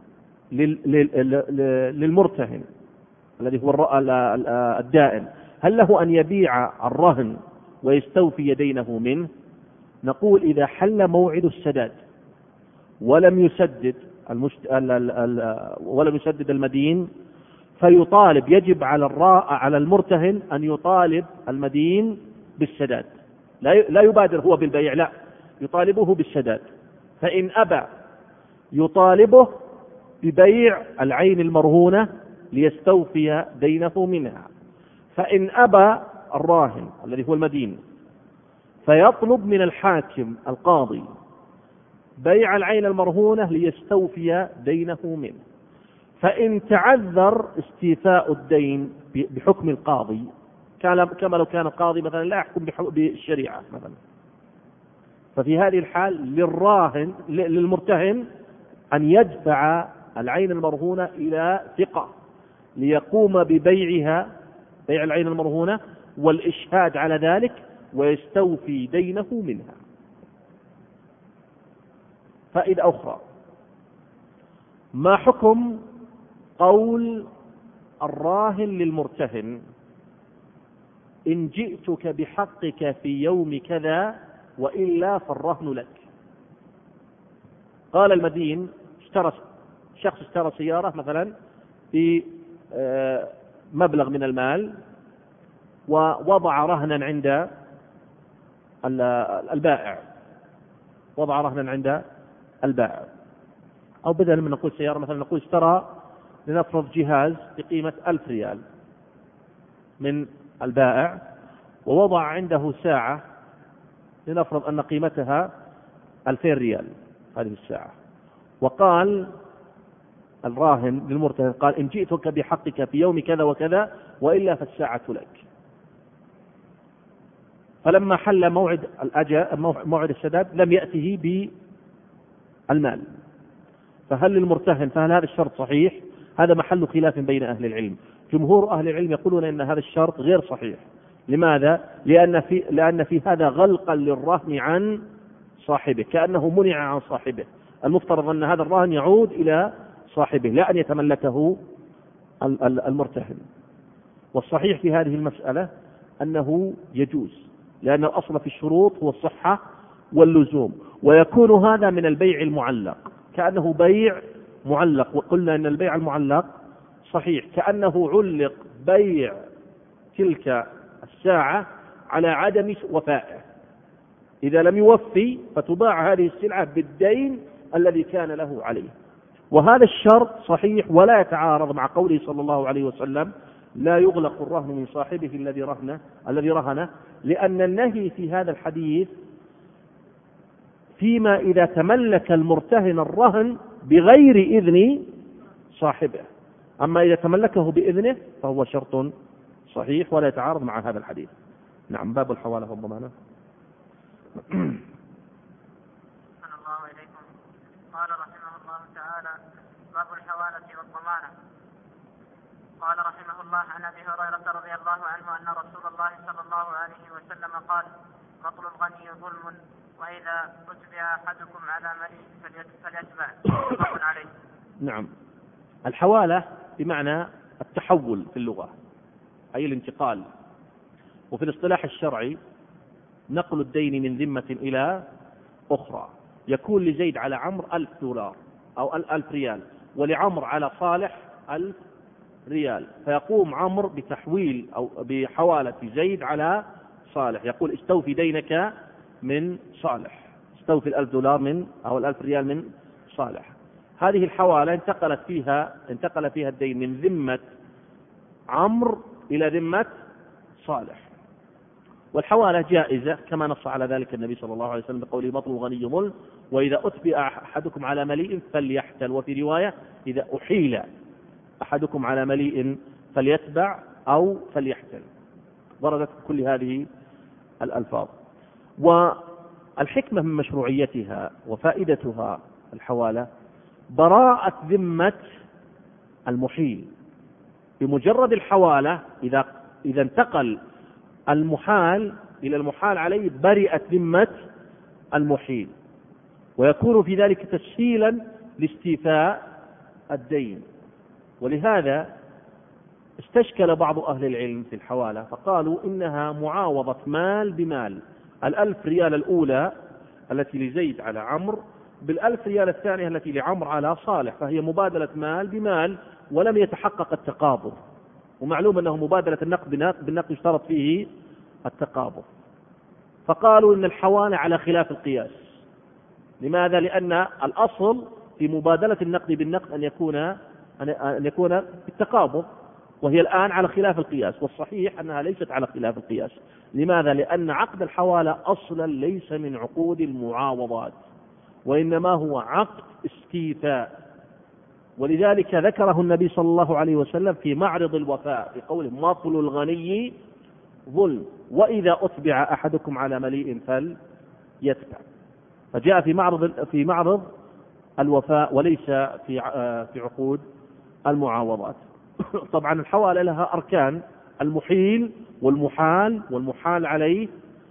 للمرتهن الذي هو الدائن هل له أن يبيع الرهن ويستوفي دينه منه؟ نقول إذا حل موعد السداد ولم يسدد المشت... ال... ال... ال... ولم يسدد المدين فيطالب، يجب على الراء على المرتهن أن يطالب المدين بالسداد، لا ي... لا يبادر هو بالبيع، لا يطالبه بالسداد. فإن أبى يطالبه ببيع العين المرهونة ليستوفي دينه منها. فإن أبى الراهن الذي هو المدين فيطلب من الحاكم القاضي بيع العين المرهونة ليستوفي دينه منه. فإن تعذر استيفاء الدين بحكم القاضي، كما لو كان القاضي مثلا لا يحكم بالشريعة مثلا، ففي هذه الحال للراهن للمرتهن أن يدفع العين المرهونة إلى ثقة ليقوم ببيعها، بيع العين المرهونة والإشهاد على ذلك، ويستوفي دينه منها. فائدة أخرى، ما حكم قول الراهن للمرتهن إن جئتك بحقك في يوم كذا وإلا فالرهن لك؟ قال المدين اشترى شخص اشترى سيارة مثلا بمبلغ من المال ووضع رهنا عند البائع، وضع رهنا عند البائع، أو بدل من نقول سيارة مثلا نقول اشترى لنفرض جهاز بقيمة ألف ريال من البائع، ووضع عنده ساعة لنفرض أن قيمتها ألفين ريال هذه الساعة، وقال الراهن للمرتهن قال إن جئتك بحقك في يوم كذا وكذا وإلا فالساعة لك. فلما حل موعد الأجل موعد السداد لم يأته بالمال، فهل للمرتهن فهل هذا الشرط صحيح؟ هذا محل خلاف بين أهل العلم. جمهور أهل العلم يقولون إن هذا الشرط غير صحيح. لماذا؟ لأن في, لأن في هذا غلقا للرهن عن صاحبه، كأنه منع عن صاحبه. المفترض أن هذا الرهن يعود إلى صاحبه لا أن يتملكه المرتهن. والصحيح في هذه المسألة أنه يجوز، لأن الأصل في الشروط هو الصحة واللزوم، ويكون هذا من البيع المعلق، كأنه بيع معلق. وقلنا أن البيع المعلق صحيح، كأنه علق بيع تلك الساعة على عدم وفائه، إذا لم يوفي فتباع هذه السلعة بالدين الذي كان له عليه. وهذا الشرط صحيح ولا يتعارض مع قوله صلى الله عليه وسلم لا يغلق الرهن من صاحبه الذي رهنه الذي رهنه، لأن النهي في هذا الحديث فيما إذا تملك المرتهن الرهن بغير إذن صاحبه، أما إذا تملكه بإذنه فهو شرط صحيح ولا يتعارض مع هذا الحديث. نعم، باب الحوالة والضمانة. الله إليكم. قال رحمه الله تعالى باب الحوالة والضمانة. قال رحمه الله عن أبي هريرة رضي الله عنه أن رسول الله صلى الله عليه وسلم قال مطل الغني ظلم، وإذا أتبع أحدكم على مليء فليتبع. متفق عليه. نعم، الحوالة بمعنى التحول في اللغة، أي الانتقال، وفي الاصطلاح الشرعي نقل الدين من ذمة إلى أخرى. يكون لزيد على عمرو ألف دولار أو ألف ريال، ولعمر على صالح ألف ريال، فيقوم عمرو بتحويل أو بحوالة زيد على صالح، يقول استوفي دينك من صالح، استوفي الألف دولار من أو الألف ريال من صالح. هذه الحوالة انتقلت فيها انتقل فيها الدين من ذمة عمرو إلى ذمة صالح، والحوالة جائزة كما نص على ذلك النبي صلى الله عليه وسلم بقوله مطل الغني ظلم وإذا أتبع أحدكم على مليء فليحتل، وفي رواية إذا أحيل أحدكم على مليء فليتبع أو فليحتل، وردت كل هذه الألفاظ. والحكمة من مشروعيتها وفائدتها الحوالة براءة ذمة المحيل. بمجرد الحوالة إذا إذا انتقل المحال إلى المحال عليه برئت ذمة المحيل، ويكون في ذلك تسهيلا لاستيفاء الدين. ولهذا استشكل بعض أهل العلم في الحوالة فقالوا إنها معاوضة مال بمال، الألف ريال الأولى التي لزيد على عمرو بالألف ريال الثانية التي لعمرو على صالح، فهي مبادلة مال بمال ولم يتحقق التقابض، ومعلوم أنه مبادلة النقد بالنقد يشترط فيه التقابض. فقالوا إن الحوالة على خلاف القياس. لماذا؟ لأن الأصل في مبادلة النقد بالنقد أن يكون أن يكون بالتقابض، وهي الآن على خلاف القياس، والصحيح أنها ليست على خلاف القياس. لماذا؟ لأن عقد الحوالة أصلا ليس من عقود المعاوضات، وإنما هو عقد استيفاء، ولذلك ذكره النبي صلى الله عليه وسلم في معرض الوفاء في قوله مطل الغني ظلم وإذا أتبع أحدكم على مليء فليتبع، فجاء في معرض في معرض الوفاء وليس في في عقود المعاوضات. طبعا الحوالة لها أركان: المحيل والمحال والمحال عليه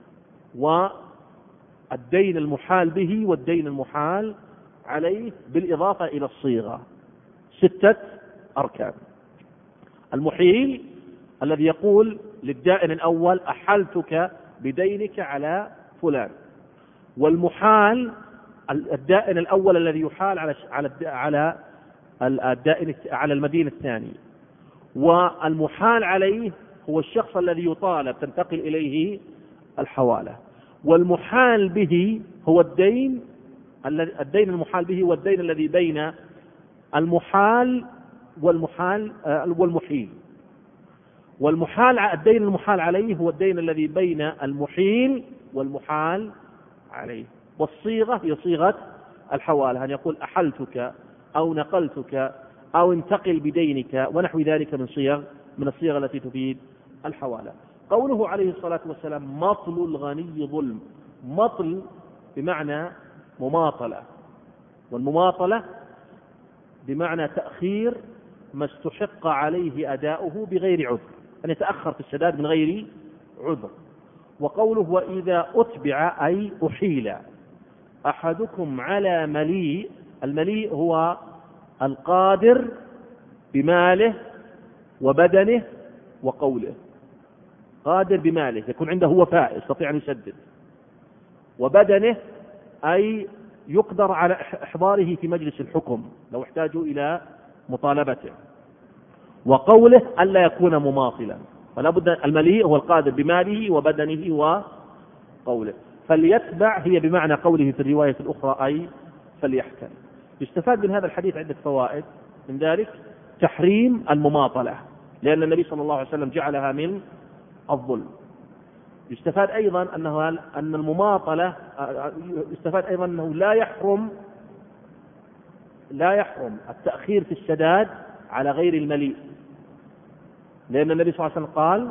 والدين المحال به والدين المحال عليه، بالإضافة إلى الصيغة، ستة أركان. المحيل الذي يقول للدائن الأول أحلتك بدينك على فلان، والمحال الدائن الأول الذي يحال على على الدائن على المدين الثاني، والمحال عليه هو الشخص الذي يطالب تنتقل إليه الحوالة، والمحال به هو الدين الدين المحال به والدين الذي بين المحال والمحال والمحيل، والمحال الدين المحال عليه هو الدين الذي بين المحيل والمحال عليه. والصيغة هي صيغة الحوالة، أن يقول أحلتك أو نقلتك أو انتقل بدينك ونحو ذلك من صيغ من الصيغ التي تفيد الحوالة. قوله عليه الصلاة والسلام مطل الغني ظلم، مطل بمعنى مماطلة، والمماطلة بمعنى تأخير ما استحق عليه أداؤه بغير عذر، أن يتأخر في السداد من غير عذر. وقوله وإذا أتبع أي أحيل أحدكم على مليء، المليء هو القادر بماله وبدنه وقوله، قادر بماله يكون عنده وفاء يستطيع أن يسدد، وبدنه أي يقدر على إحضاره في مجلس الحكم لو احتاجوا إلى مطالبته، وقوله ألا يكون مماطلا، فلا بد. المليء هو القادر بماله وبدنه وقوله. فليتبع هي بمعنى قوله في الرواية الأخرى أي فليحتل. يستفاد من هذا الحديث عدة فوائد، من ذلك تحريم المماطلة لأن النبي صلى الله عليه وسلم جعلها من الظلم. يستفاد أيضا أنه أن المماطلة يستفاد أيضا أنه لا يحرم لا يحرم التأخير في السداد على غير المليء، لأن النبي صلى الله عليه وسلم قال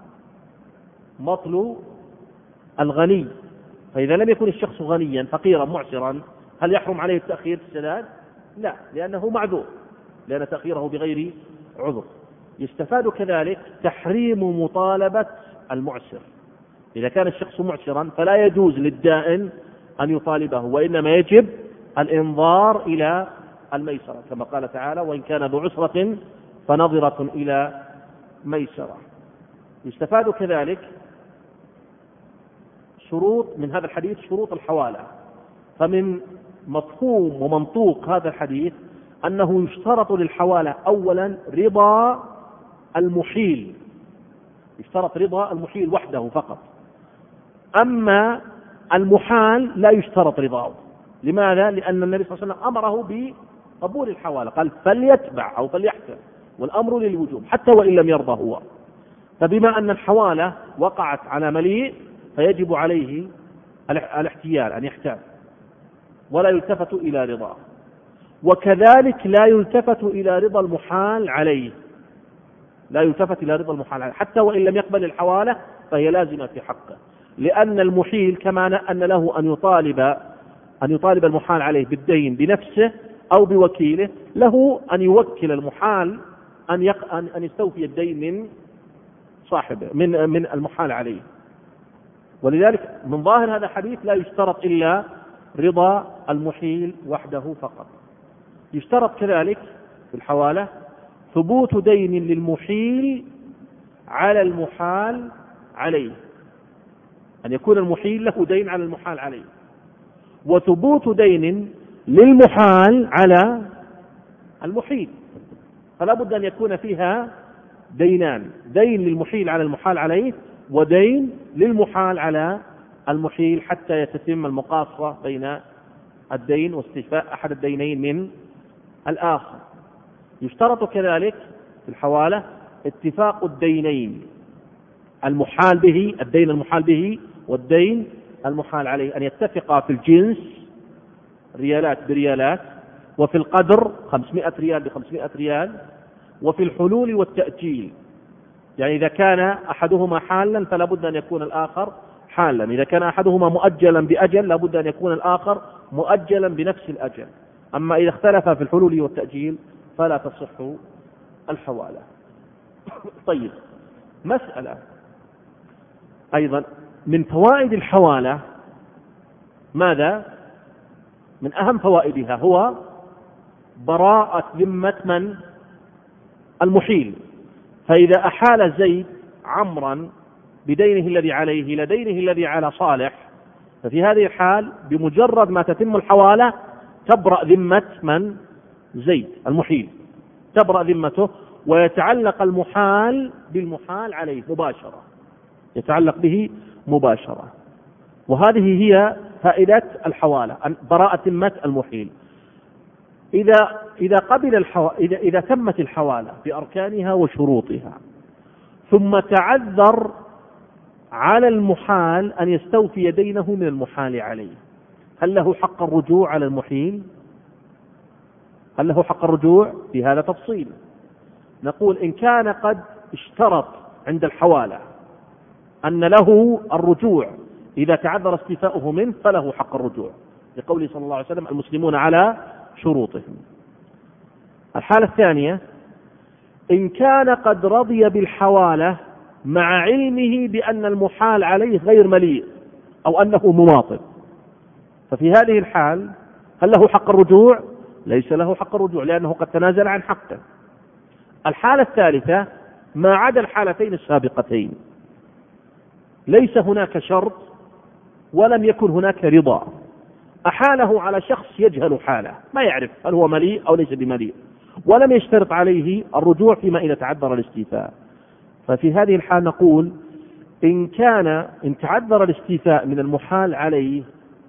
مطل الغني، فإذا لم يكن الشخص غنيا فقيرا معسرا هل يحرم عليه التأخير في السداد؟ لا، لأنه معذور، لأن تأخيره بغير عذر. يستفاد كذلك تحريم مطالبة المعسر، إذا كان الشخص معسرا فلا يجوز للدائن أن يطالبه، وإنما يجب الإنظار إلى الميسرة كما قال تعالى وإن كان ذو عسرة فنظرة إلى ميسرة. يستفاد كذلك شروط من هذا الحديث شروط الحوالة، فمن مفهوم ومنطوق هذا الحديث أنه يشترط للحوالة أولا رضا المحيل، يشترط رضا المحيل وحده فقط، أما المحال لا يشترط رضاه. لماذا؟ لأن النبي صلى الله عليه وسلم أمره قبول الحوالة، قال فليتبع أو فليحكم، والأمر للوجوب حتى وإن لم يرضى هو. فبما أن الحوالة وقعت على مليء فيجب عليه الاحتيال أن يحتال ولا يلتفت إلى رضاه، وكذلك لا يلتفت إلى رضا المحال عليه، لا يلتفت إلى رضا المحال عليه حتى وإن لم يقبل الحوالة فهي لازمة في حقه، لأن المحيل كما أن له أن يطالب أن يطالب المحال عليه بالدين بنفسه أو بوكيله، له أن يوكل المحال أن يق... أن يستوفي الدين من صاحبه من من المحال عليه. ولذلك من ظاهر هذا الحديث لا يشترط إلا رضا المحيل وحده فقط. يشترط كذلك في الحوالة ثبوت دين للمحيل على المحال عليه، أن يكون المحيل له دين على المحال عليه، وثبوت دين للمحال على المحيل، فلا بد أن يكون فيها دينان، دين للمحيل على المحال عليه ودين للمحال على المحيل، حتى يتم المقاصة بين الدين واستيفاء أحد الدينين من الآخر. يشترط كذلك في الحوالة اتفاق الدينين، المحال به الدين المحال به والدين المحال عليه، أن يتفقا في الجنس ريالات بريالات، وفي القدر خمسمائة ريال بخمسمائة ريال، وفي الحلول والتأجيل، يعني إذا كان أحدهما حالا فلا بد أن يكون الآخر حالا، إذا كان أحدهما مؤجلا بأجل لا بد أن يكون الآخر مؤجلا بنفس الأجل. أما إذا اختلف في الحلول والتأجيل فلا تصح الحوالة. طيب، مسألة أيضا من فوائد الحوالة، ماذا؟ من أهم فوائدها هو براءة ذمة من؟ المحيل. فإذا أحال زيد عمرا بدينه الذي عليه إلى دينه الذي على صالح، ففي هذه الحال بمجرد ما تتم الحوالة تبرأ ذمة من؟ زيد المحيل، تبرأ ذمته، ويتعلق المحال بالمحال عليه مباشرة، يتعلق به مباشرة. وهذه هي فائدة الحوالة، براءة ذمة المحيل. إذا إذا قبل الحو... إذا إذا تمت الحوالة بأركانها وشروطها، ثم تعذر على المحال أن يستوفي دينه من المحال عليه، هل له حق الرجوع على المحيل؟ هل له حق الرجوع؟ في هذا تفصيل. نقول إن كان قد اشترط عند الحوالة أن له الرجوع إذا تعذر استيفاؤه منه فله حق الرجوع، لقوله صلى الله عليه وسلم المسلمون على شروطهم. الحالة الثانية إن كان قد رضي بالحوالة مع علمه بأن المحال عليه غير مليء أو أنه مماطل، ففي هذه الحال هل له حق الرجوع؟ ليس له حق الرجوع، لأنه قد تنازل عن حقه. الحالة الثالثة ما عدا الحالتين السابقتين ليس هناك شرط ولم يكن هناك رضا، أحاله على شخص يجهل حاله، ما يعرف هل هو مليء أو ليس بمليء، ولم يشترط عليه الرجوع فيما إذا تعذر الاستيفاء. ففي هذه الحال نقول إن كان إن تعذر الاستيفاء من المحال عليه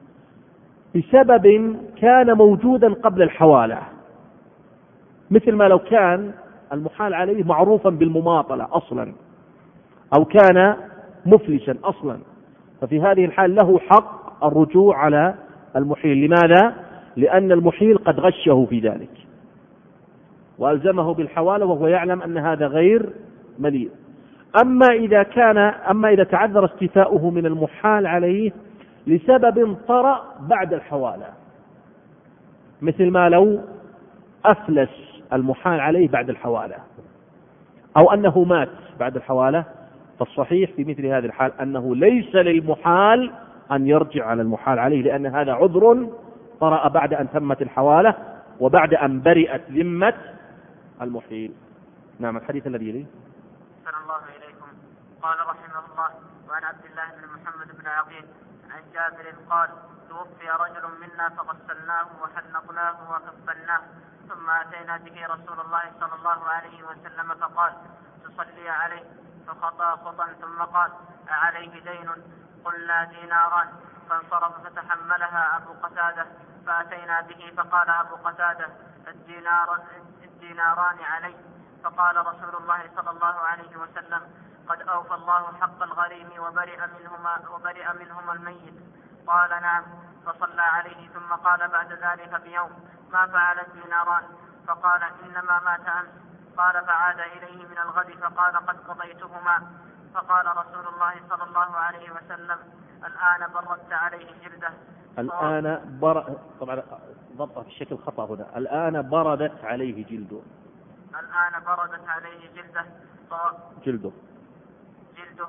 بسبب كان موجودا قبل الحوالة، مثل ما لو كان المحال عليه معروفا بالمماطلة أصلا أو كان مفلسا أصلا، ففي هذه الحال له حق الرجوع على المحيل. لماذا؟ لأن المحيل قد غشه في ذلك وألزمه بالحوالة وهو يعلم أن هذا غير مليء. أما إذا كان أما إذا تعذر استيفاؤه من المحال عليه لسبب طرأ بعد الحوالة، مثل ما لو أفلس المحال عليه بعد الحوالة أو أنه مات بعد الحوالة، فالصحيح في مثل هذه الحال أنه ليس للمحال أن يرجع على المحال عليه، لأن هذا عذر طرأ بعد أن تمت الحوالة وبعد أن برئت ذمة المحيل. نعم، الحديث الذي يليه. أحسن الله إليكم. قال رحمه الله: وعن عبد الله بن محمد بن عقيل عن جابر قال: توفي رجل منا فغسلناه وحنطناه وكفناه، ثم أتينا به رسول الله صلى الله عليه وسلم فقال: تصلي عليه؟ فخطأ خطا ثم قال: أعليه دين؟ قلنا: ديناران. فانصرف فتحملها أبو قتادة، فأتينا به فقال أبو قتادة: الدينار الديناران علي. فقال رسول الله صلى الله عليه وسلم: قد أوفى الله حق الغريم وبرئ منهما, وبرئ منهما الميت. قال: نعم. فصلى عليه ثم قال بعد ذلك بيوم: ما فعل الديناران؟ فقال: إنما مات أمس. قال: فعاد إليه من الغد فقال: قد قضيتهما. فقال رسول الله صلى الله عليه وسلم: الآن بردت عليه جلده. الآن بر... طبعا ضبطها في الشكل خطأ هنا. الآن بردت عليه جلده. الآن بردت عليه جلده. جلده جلده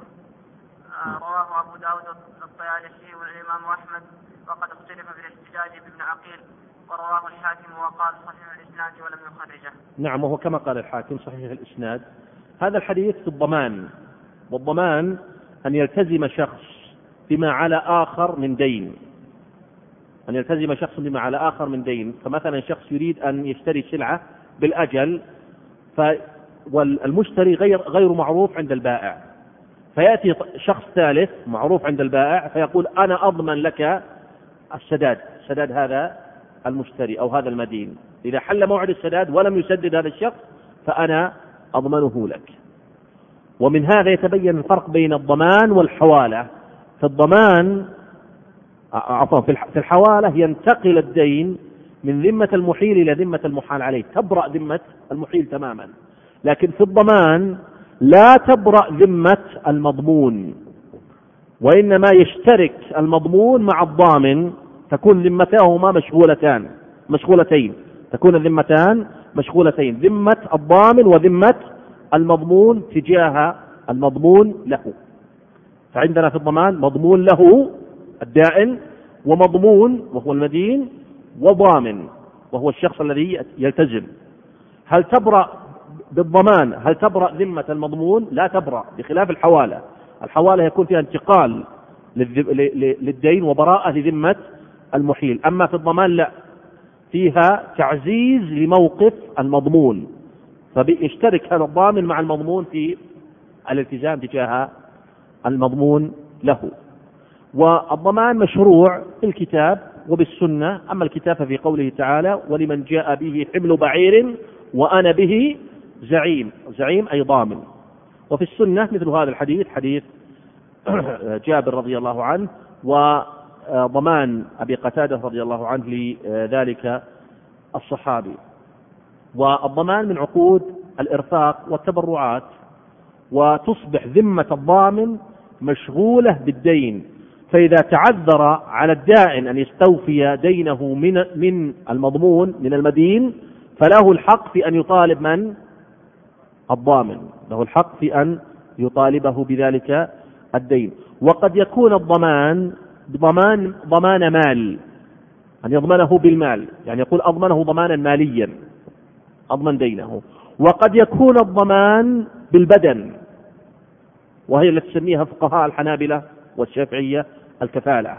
آه رواه أبو داود الطيالسي والإمام أحمد، وقد اختلف في الاحتجاج بابن عقيل، ورواه الحاكم وقال صحيح الإسناد ولم يخرجه. نعم، وهو كما قال الحاكم صحيح الإسناد. هذا الحديث في الضمان، والضمان أن يلتزم شخص بما على آخر من دين، أن يلتزم شخص بما على آخر من دين. فمثلا شخص يريد أن يشتري سلعة بالأجل، ف والمشتري غير غير معروف عند البائع، فيأتي شخص ثالث معروف عند البائع فيقول: أنا أضمن لك السداد، سداد هذا المشتري أو هذا المدين. إذا حل موعد السداد ولم يسدد هذا الشخص فأنا أضمنه لك. ومن هذا يتبين الفرق بين الضمان والحوالة. في الضمان عفوا في الحوالة ينتقل الدين من ذمة المحيل إلى ذمة المحال عليه، تبرأ ذمة المحيل تماما. لكن في الضمان لا تبرأ ذمة المضمون، وإنما يشترك المضمون مع الضامن، تكون ذمتاهما مشغولتان مشغولتين تكون الذمتان مشغولتين، ذمة الضامن وذمة المضمون تجاه المضمون له. فعندنا في الضمان مضمون له الدائن، ومضمون وهو المدين، وضامن وهو الشخص الذي يلتزم. هل تبرأ بالضمان هل تبرأ ذمة المضمون؟ لا تبرأ، بخلاف الحوالة. الحوالة يكون فيها انتقال للدين وبراءة لذمة المحيل. أما في الضمان لا، فيها تعزيز لموقف المضمون، فبيشترك هذا الضامن مع المضمون في الالتزام تجاه المضمون له. والضمان مشروع بالكتاب وبالسنة. أما الكتاب ففي قوله تعالى: ولمن جاء به حمل بعير وأنا به زعيم، زعيم أي ضامن. وفي السنة مثل هذا الحديث، حديث جابر رضي الله عنه، وضمان أبي قتادة رضي الله عنه لذلك الصحابي. والضمان من عقود الإرفاق والتبرعات، وتصبح ذمة الضامن مشغولة بالدين. فإذا تعذر على الدائن أن يستوفي دينه من من المضمون من المدين، فله الحق في أن يطالب من؟ الضامن، له الحق في أن يطالبه بذلك الدين. وقد يكون الضمان ضمان ضمان مال، أن يضمنه بالمال، يعني يقول أضمنه ضمانا ماليا، أضمن دينه. وقد يكون الضمان بالبدن، وهي التي تسميها فقهاء الحنابلة والشافعية الكفالة،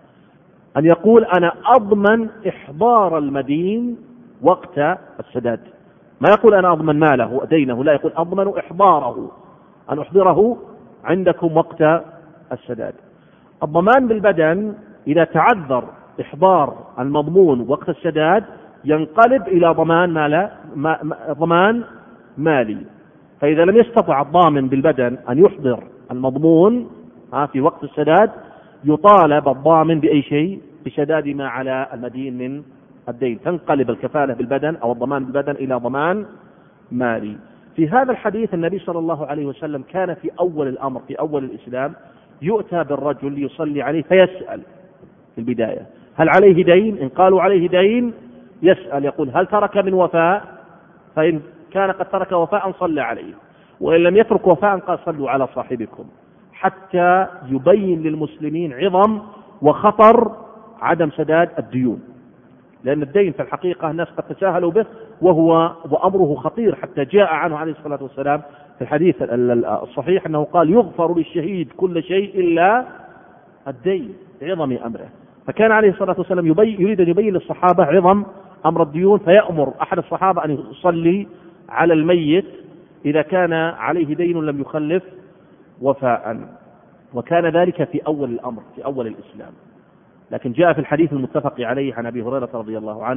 أن يقول أنا أضمن إحضار المدين وقت السداد. ما يقول أنا أضمن ماله دينه، لا، يقول أضمن إحضاره، أن أحضره عندكم وقت السداد. الضمان بالبدن إذا تعذر إحضار المضمون وقت السداد ينقلب إلى ضمان مال ما ضمان مالي. فإذا لم يستطع الضامن بالبدن أن يحضر المضمون في وقت السداد، يطالب الضامن بأي شيء، بسداد ما على المدين من الدين، تنقلب الكفالة بالبدن أو الضمان بالبدن إلى ضمان مالي. في هذا الحديث النبي صلى الله عليه وسلم كان في أول الأمر في أول الإسلام يؤتى بالرجل ليصلي عليه فيسأل في البداية: هل عليه دين؟ إن قالوا عليه دين يسأل، يقول: هل ترك من وفاء؟ فإن كان قد ترك وفاء صلى عليه، وإن لم يترك وفاء قال: صلوا على صاحبكم، حتى يبين للمسلمين عظم وخطر عدم سداد الديون. لأن الدين في الحقيقة الناس قد تساهلوا به، وهو وأمره خطير، حتى جاء عنه عليه الصلاة والسلام في الحديث الصحيح أنه قال: يغفر للشهيد كل شيء إلا الدين، عظم أمره. فكان عليه الصلاة والسلام يريد أن يبين للصحابة عظم أمر الديون، فيأمر أحد الصحابة أن يصلي على الميت إذا كان عليه دين لم يخلف وفاء. وكان ذلك في أول الأمر في أول الإسلام. لكن جاء في الحديث المتفق عليه عن أبي هريرة رضي الله عنه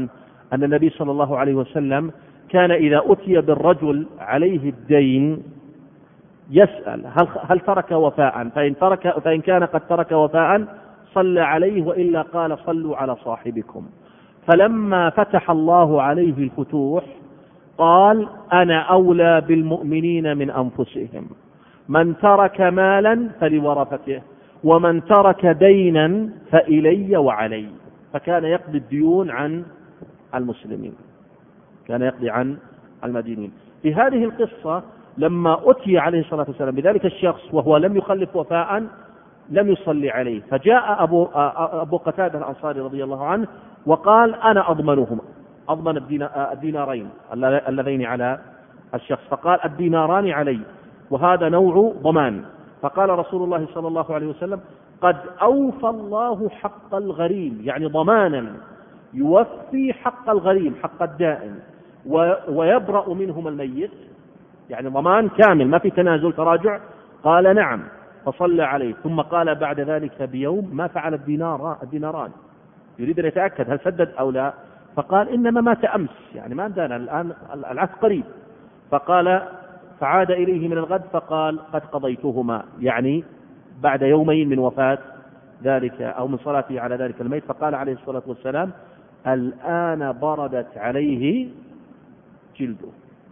أن النبي صلى الله عليه وسلم كان إذا أتي بالرجل عليه الدين يسأل هل, هل ترك وفاء، فإن, ترك فإن كان قد ترك وفاء صلى عليه، وإلا قال صلوا على صاحبكم. فلما فتح الله عليه الفتوح قال أنا أولى بالمؤمنين من أنفسهم، من ترك مالا فلورثته، ومن ترك دينا فإلي وعلي. فكان يقضي الديون عن المسلمين، كان يقضي عن المدينين. في هذه القصة لما أتي عليه الصلاة والسلام بذلك الشخص وهو لم يخلف وفاء لم يصلي عليه، فجاء أبو, أبو قتادة الأنصاري رضي الله عنه وقال أنا أضمنهما، أضمن الدينارين اللذين على الشخص، فقال الديناران علي، وهذا نوع ضمان. فقال رسول الله صلى الله عليه وسلم قد أوفى الله حق الغريم، يعني ضمانا يوفي حق الغريم حق الدائن ويبرأ منهم الميت، يعني ضمان كامل ما في تنازل تراجع. قال نعم، فصلى عليه. ثم قال بعد ذلك بيوم ما فعل الدينار الديناران، يريد أن يتأكد هل سدد أو لا، فقال إنما مات أمس، يعني ما عندنا الآن العهد قريب. فقال فعاد إليه من الغد فقال قد قضيتهما، يعني بعد يومين من وفاة ذلك أو من صلاته على ذلك الميت. فقال عليه الصلاة والسلام الآن بردت عليه جلده،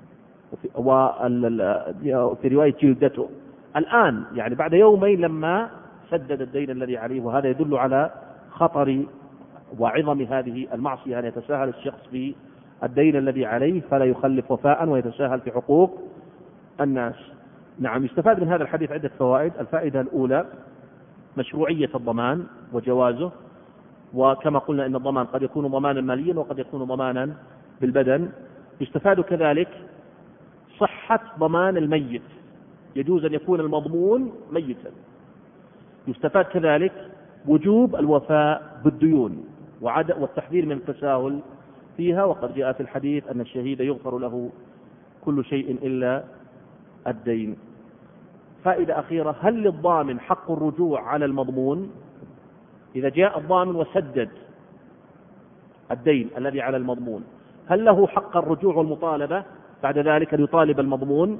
وفي رواية جلدته الآن، يعني بعد يومين لما سدد الدين الذي عليه. وهذا يدل على خطر وعظم هذه المعصية، أن يتساهل الشخص في الدين الذي عليه فلا يخلف وفاء ويتساهل في حقوق الناس. نعم، يستفاد من هذا الحديث عدة فوائد. الفائدة الأولى مشروعية الضمان وجوازه، وكما قلنا إن الضمان قد يكون ضمانا ماليا وقد يكون ضمانا بالبدن. يستفاد كذلك صحة ضمان الميت، يجوز أن يكون المضمون ميتا. يستفاد كذلك وجوب الوفاء بالديون والتحذير من التساهل فيها، وقد جاء في الحديث أن الشهيد يغفر له كل شيء إلا الدين. فائدة أخيرة، هل للضامن حق الرجوع على المضمون؟ إذا جاء الضامن وسدد الدين الذي على المضمون، هل له حق الرجوع والمطالبة بعد ذلك أن يطالب المضمون؟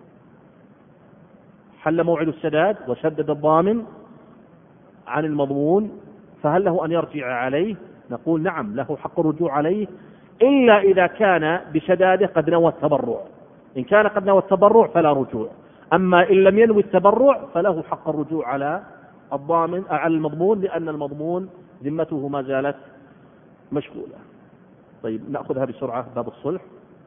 حل موعد السداد وسدد الضامن عن المضمون، فهل له أن يرجع عليه؟ نقول نعم، له حق الرجوع عليه، إلا إذا كان بسداده قد نوى التبرع. إن كان قد نوى التبرع فلا رجوع، أما إن لم ينوي التبرع فله حق الرجوع على الضامن على المضمون، لأن المضمون ذمته ما زالت مشغولة. طيب نأخذها بسرعة. باب الصلح.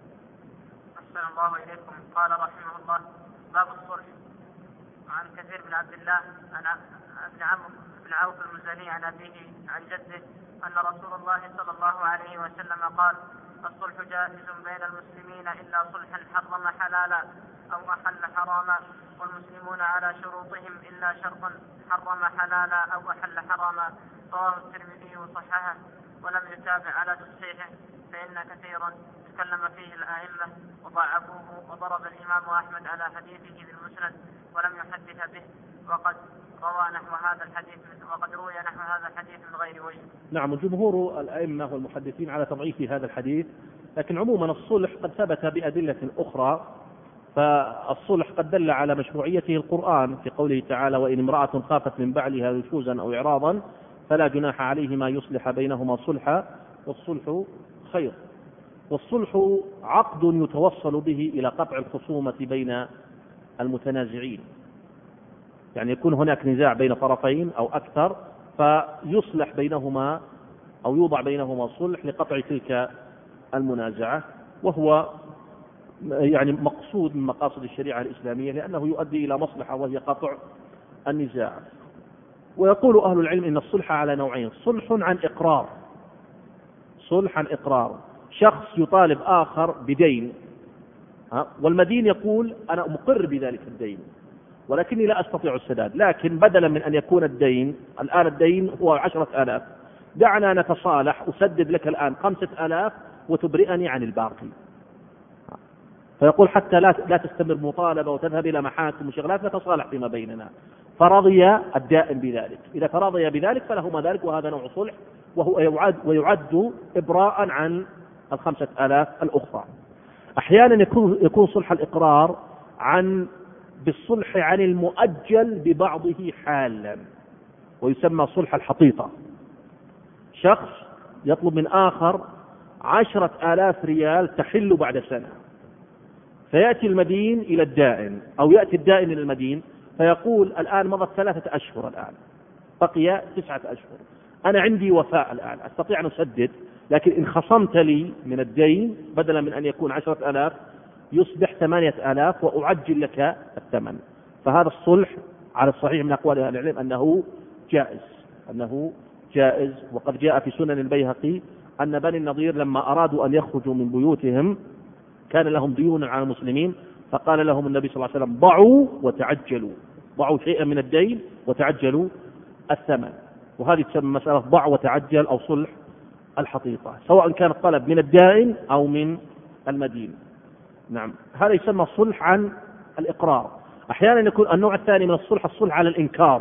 أحسن الله إليكم. قال رحمه الله باب الصلح. عن كثير بن عبد الله أنا ابن عمرو بن عوف المزني عن أبيه عن جده أن رسول الله صلى الله عليه وسلم قال الصلح جائز بين المسلمين إلا صلحا حرم حلالا أو أحل حراما، والمسلمون على شروطهم إلا شرطا حرم حلالا أو أحل حراما. رواه الترمذي وصححه ولم يتابع على تصحيحه، فإن كثيرا تكلم فيه الأئمة وضعفوه، وضرب الإمام أحمد على حديثه بالمسند ولم يحدث به، وقد روى نحو هذا الحديث وقد روي نحو هذا الحديث من غير وجه. نعم، جمهور الأئمة والمحدثين على تضعيف هذا الحديث، لكن عموما الصلح قد ثبت بأدلة أخرى. فالصلح قد دل على مشروعيته القرآن في قوله تعالى وإن امرأة خافت من بعلها نشوزا أو إعراضا فلا جناح عليهما يصلح بينهما صلحا والصلح خير. والصلح عقد يتوصل به إلى قطع الخصومة بين المتنازعين، يعني يكون هناك نزاع بين طرفين أو أكثر فيصلح بينهما أو يوضع بينهما صلح لقطع تلك المنازعة، وهو يعني مقصود من مقاصد الشريعة الإسلامية، لأنه يؤدي إلى مصلحة وهي قطع النزاع. ويقول أهل العلم إن الصلح على نوعين: صلح عن إقرار، صلح عن إقرار، شخص يطالب آخر بدين والمدين يقول أنا مقر بذلك الدين ولكني لا أستطيع السداد، لكن بدلا من أن يكون الدين الآن الدين هو عشرة آلاف، دعنا نتصالح أسدد لك الآن خمسة آلاف وتبرئني عن الباقي. فيقول حتى لا لا تستمر مطالبة وتذهب إلى محاكم وشغلات، نتصالح فيما بيننا. فرضي الدائن بذلك، إذا فرضي بذلك فله ما ذلك، وهذا نوع صلح وهو يعد ويعد إبراء عن الخمسة آلاف الأخرى. أحيانا يكون يكون صلح الإقرار عن بالصلح عن المؤجل ببعضه حالا، ويسمى صلح الحطيطة. شخص يطلب من آخر عشرة آلاف ريال تحل بعد سنة، فيأتي المدين إلى الدائن أو يأتي الدائن إلى المدين فيقول الآن مضت ثلاثة أشهر، الآن بقي تسعة أشهر، أنا عندي وفاء الآن أستطيع أن أسدد، لكن إن خصمت لي من الدين بدلا من أن يكون عشرة آلاف يصبح ثمانية آلاف وأعجل لك الثمن. فهذا الصلح على الصحيح من أقوال أهل العلم أنه جائز، أنه جائز. وقد جاء في سنن البيهقي أن بني النضير لما أرادوا أن يخرجوا من بيوتهم كان لهم ديون على المسلمين، فقال لهم النبي صلى الله عليه وسلم ضعوا وتعجلوا، ضعوا شيئا من الدين وتعجلوا الثمن. وهذه تسمى مسألة ضع وتعجل أو صلح الحقيقة، سواء كان الطلب من الدائن أو من المدين. نعم، هذا يسمى الصلح عن الإقرار. أحيانا يكون النوع الثاني من الصلح الصلح على الإنكار.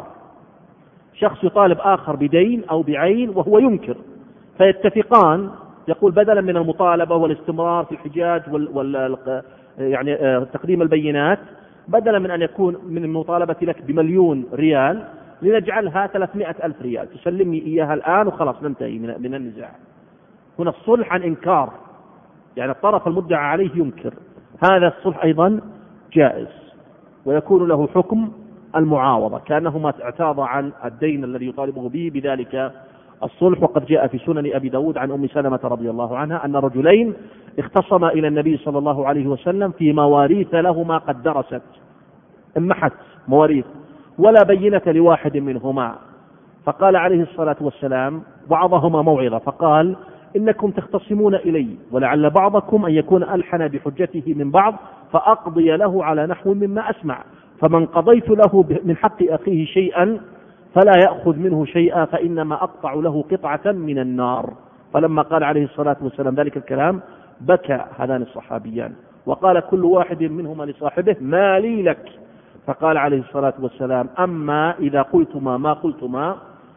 شخص يطالب آخر بدين أو بعين وهو ينكر، فيتفقان، يقول بدلا من المطالبة والاستمرار في الحجاج وال وال يعني تقديم البينات، بدلا من أن يكون من المطالبة لك بمليون ريال لنجعلها ثلاثمائة ألف ريال، تسلمني إياها الآن وخلاص ننتهي من النزاع. هنا الصلح عن إنكار، يعني الطرف المدعى عليه ينكر، هذا الصلح أيضا جائز ويكون له حكم المعاوضة كأنه ما اعتاض عن الدين الذي يطالبه به بذلك الصلح. وقد جاء في سنن أبي داود عن أم سلمة رضي الله عنها أن رجلين اختصما إلى النبي صلى الله عليه وسلم في مواريث لهما قد درست، امحت مواريث ولا بينة لواحد منهما، فقال عليه الصلاة والسلام وعظهما موعظة فقال إنكم تختصمون إلي ولعل بعضكم أن يكون ألحن بحجته من بعض فأقضي له على نحو مما أسمع، فمن قضيت له من حق أخيه شيئا فلا يأخذ منه شيئا فإنما أقطع له قطعة من النار. فلما قال عليه الصلاة والسلام ذلك الكلام بكى هذان الصحابيان وقال كل واحد منهما لصاحبه ما لي لك، فقال عليه الصلاة والسلام أما إذا قلتما ما قلتما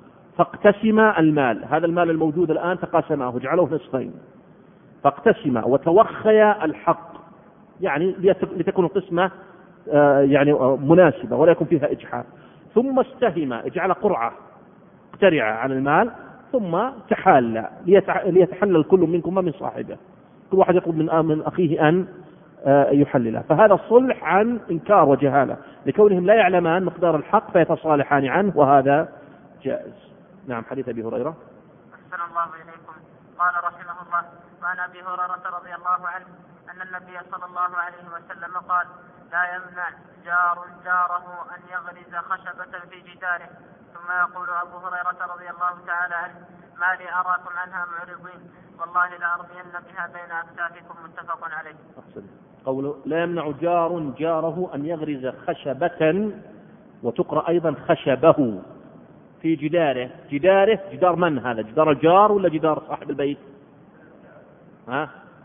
فاقتسما المال، هذا المال الموجود الآن تقاسماه جعلوه نصفين، فاقتسما وتوخيا الحق، يعني لتكون القسمة يعني مناسبة ولا يكون فيها إجحاف، ثم استهما اجعل قرعة اقترع عن المال ثم تحال ليتحلل كل منكم من صاحبه، كل واحد يطلب من أخيه أن يحلله. فهذا الصلح عن إنكار وجهالة لكونهم لا يعلمان مقدار الحق فيتصالحان عنه، وهذا جائز. نعم، حديث أبي هريرة. أحسن الله إليكم. قال رحمه الله وعن أبي هريرة رضي الله عنه أن النبي صلى الله عليه وسلم قال لا يمنع جار جاره أن يغرز خشبة في جداره. ثم يقول أبو هريرة رضي الله تعالى عنه ما لي أراكم عنها معرضين والله لأرمين بها بين أكتافكم. متفق عليه. أحسن. قوله لا يمنع جار جاره أن يغرز خشبة، وتقرأ أيضا خشبه في جداره. جداره جدار من هذا؟ جدار الجار ولا جدار صاحب البيت؟ ها؟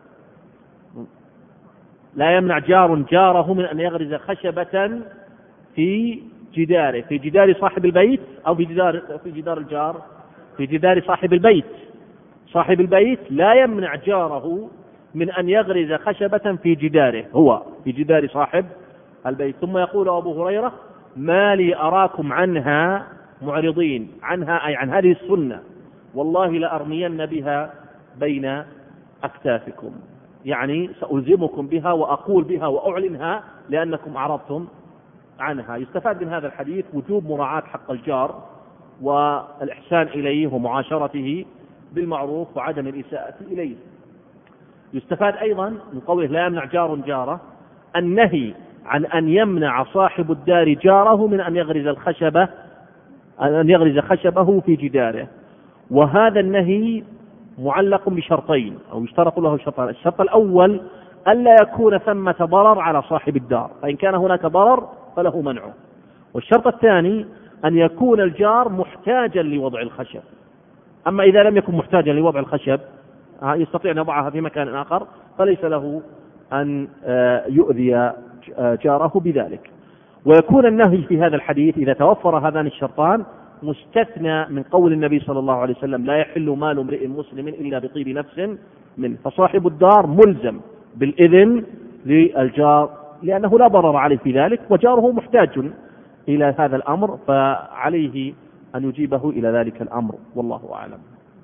لا يمنع جار جاره من أن يغرز خشبة في جداره، في جدار صاحب البيت أو في جدار في جدار الجار؟ في جدار صاحب البيت. صاحب البيت لا يمنع جاره من أن يغرز خشبة في جداره، هو في جدار صاحب البيت. ثم يقول أبو هريرة ما لي أراكم عنها معرضين، عنها أي عن هذه السنة والله لأرمين بها بين أكتافكم، يعني سألزمكم بها وأقول بها وأعلنها لأنكم أعرضتم عنها. يستفاد من هذا الحديث وجوب مراعاة حق الجار والإحسان إليه ومعاشرته بالمعروف وعدم الإساءة إليه. يستفاد أيضا من قوله لا يمنع جار جاره النهي عن أن يمنع صاحب الدار جاره من أن يغرز الخشبة أن يغرز خشبه في جداره، وهذا النهي معلق بشرطين أو يشترط له شرطان. الشرط الأول ألا يكون ثمة ضرر على صاحب الدار، فإن كان هناك ضرر فله منعه. والشرط الثاني أن يكون الجار محتاجا لوضع الخشب، أما إذا لم يكن محتاجا لوضع الخشب يستطيع أن يضعها في مكان آخر فليس له أن يؤذي جاره بذلك. ويكون النهي في هذا الحديث إذا توفر هذان الشرطان مستثنى من قول النبي صلى الله عليه وسلم لا يحل مال امرئ مسلم إلا بطيب نفس منه، فصاحب الدار ملزم بالإذن للجار لأنه لا ضرر عليه في ذلك، وجاره محتاج إلى هذا الأمر، فعليه أن يجيبه إلى ذلك الأمر، والله أعلم.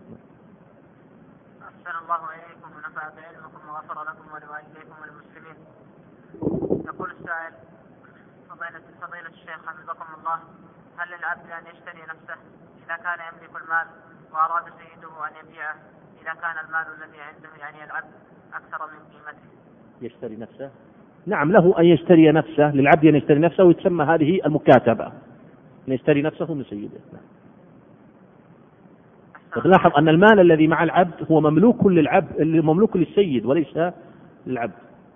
أحسن الله إليكم ونفع بعلمكم وغفر لكم ولوالديكم والمسلمين. يقول السائل: فضيلة فضيلة الشيخ حفظكم الله، هل للعبد أن يشتري نفسه إذا كان يملك المال وأراد سيده أن يبيعه إذا كان المال الذي عنده يعني العبد أكثر من قيمته؟ يشتري نفسه؟ نعم، له أن يشتري نفسه، للعبد أن يشتري نفسه، ويتسمى هذه المكاتبة، أن يشتري نفسه من سيده. نعم. لاحظ أن المال الذي مع العبد هو مملوك للعبد، مملوك للسيد وليس للعبد.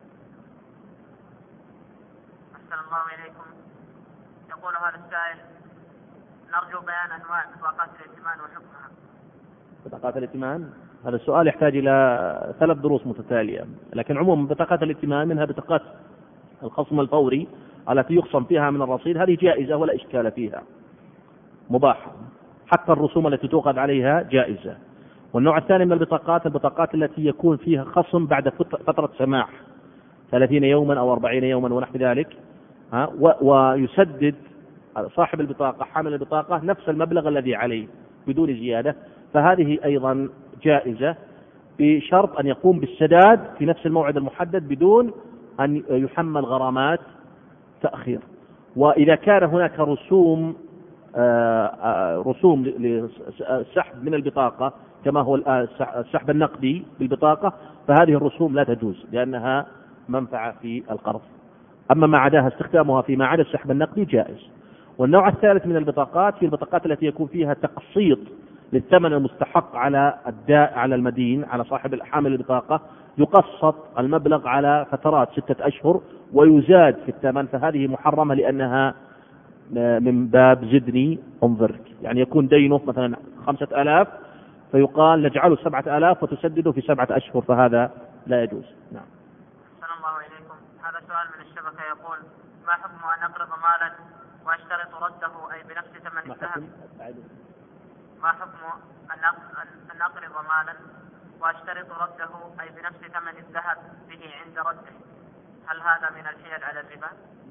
أحسن الله إليكم. يقول هذا السائل: نرجو بيان أنواع بطاقات الائتمان وحكمها. بطاقات الائتمان هذا السؤال يحتاج إلى ثلاث دروس متتالية، لكن عموما بطاقات الائتمان منها بطاقات الخصم الفوري التي يخصم فيها من الرصيد، هذه جائزة ولا إشكال فيها، مباحة، حتى الرسوم التي تؤخذ عليها جائزة. والنوع الثاني من البطاقات البطاقات التي يكون فيها خصم بعد فترة سماح ثلاثين يوما أو أربعين يوما ونحو ذلك، ها، ويسدد صاحب البطاقة حامل البطاقة نفس المبلغ الذي عليه بدون زيادة، فهذه أيضا جائزة بشرط أن يقوم بالسداد في نفس الموعد المحدد بدون أن يحمل غرامات تأخير. وإذا كان هناك رسوم رسوم للسحب من البطاقة كما هو السحب النقدي بالبطاقة، فهذه الرسوم لا تجوز لأنها منفعة في القرض. أما ما عداها استخدامها فيما عدا السحب النقدي جائز. والنوع الثالث من البطاقات هي البطاقات التي يكون فيها تقسيط للثمن المستحق على الداء على المدين على صاحب حامل البطاقة، يقسط المبلغ على فترات ستة أشهر ويزاد في الثمن، فهذه محرمة لأنها من باب زدني انظرك، يعني يكون دينه مثلا خمسة آلاف فيقال نجعله سبعة آلاف وتسدده في سبعة أشهر، فهذا لا يجوز. نعم. أحسن الله إليكم. هذا سؤال من الشبكة يقول: ما حكم أن أقرض مالا وأشترط رده أي بنفس ثمن الذهب؟ ما حكم أن أقرض مالا وأشترط رده أي بنفس ثمن الذهب به عند رده، هل هذا من الحيل على الربا؟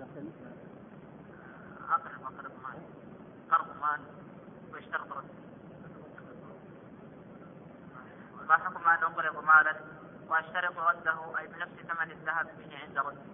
أقرض أقرض مال قرض مال ويشترط رده. ما حكم أن أقرض مالا وأشترط رده أي بنفس ثمن الذهب به عند رده؟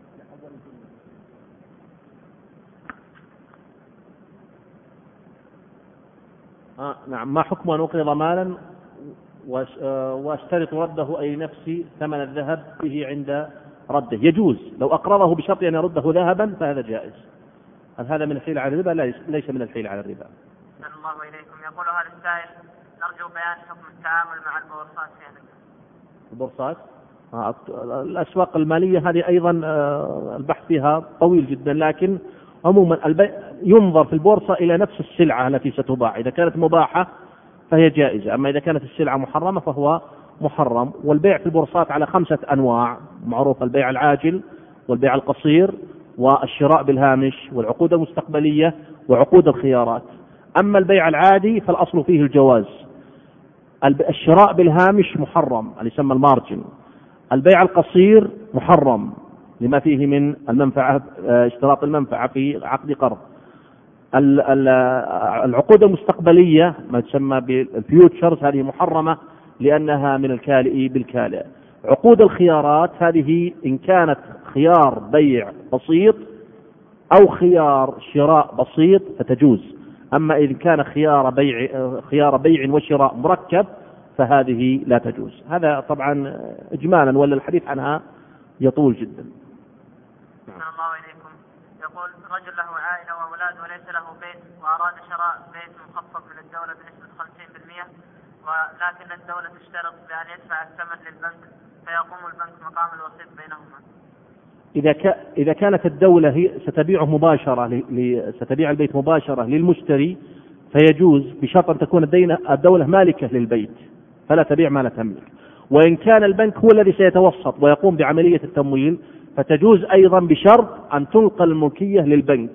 آه نعم. ما حكم أن أقرض مالا واشترط رده أي نفس ثمن الذهب به عند رده؟ يجوز لو أقرضه بشرط أن يرده ذهبا فهذا جائز. هل هذا من الحيل على الربا؟ لا، ليس من الحيل على الربا. أحسن الله إليكم. يقول هذا السائل: نرجو بيان حكم التعامل مع البورصات في هذا البورصات. آه الأسواق المالية هذه أيضا آه البحث فيها طويل جدا، لكن عموما البيع ينظر في البورصة إلى نفس السلعة التي ستباع، إذا كانت مباحة فهي جائزة، أما إذا كانت السلعة محرمة فهو محرم. والبيع في البورصات على خمسة أنواع معروف: البيع العاجل والبيع القصير والشراء بالهامش والعقود المستقبلية وعقود الخيارات. أما البيع العادي فالأصل فيه الجواز. الشراء بالهامش محرم اللي يسمى المارجن. البيع القصير محرم لما فيه من المنفعة، اشتراط المنفعة في عقد قرض. العقود المستقبلية ما تسمى بالفيوتشرز هذه محرمة لأنها من الكالئ بالكالئ. عقود الخيارات هذه إن كانت خيار بيع بسيط أو خيار شراء بسيط فتجوز، أما إذا كان خيار بيع خيار بيع وشراء مركب فهذه لا تجوز. هذا طبعا إجمالا، ولا الحديث عنها يطول جدا. أحسن الله إليكم. يقول: رجل له عائلة وأولاد وليس له بيت وأراد شراء بيت مخفض من الدولة بنسبة خمسين بالمئة، ولكن الدولة تشترط بأن يدفع الثمن للبنك فيقوم البنك مقام الوسيط بينهما. إذا ك... إذا كانت الدولة هي ستبيعه مباشرة ل... ستبيع البيت مباشرة للمشتري فيجوز بشرط أن تكون الدين... الدولة مالكة للبيت فلا تبيع ما لا تملك. وإن كان البنك هو الذي سيتوسط ويقوم بعملية التمويل فتجوز أيضا بشرط أن تنقل الملكية للبنك.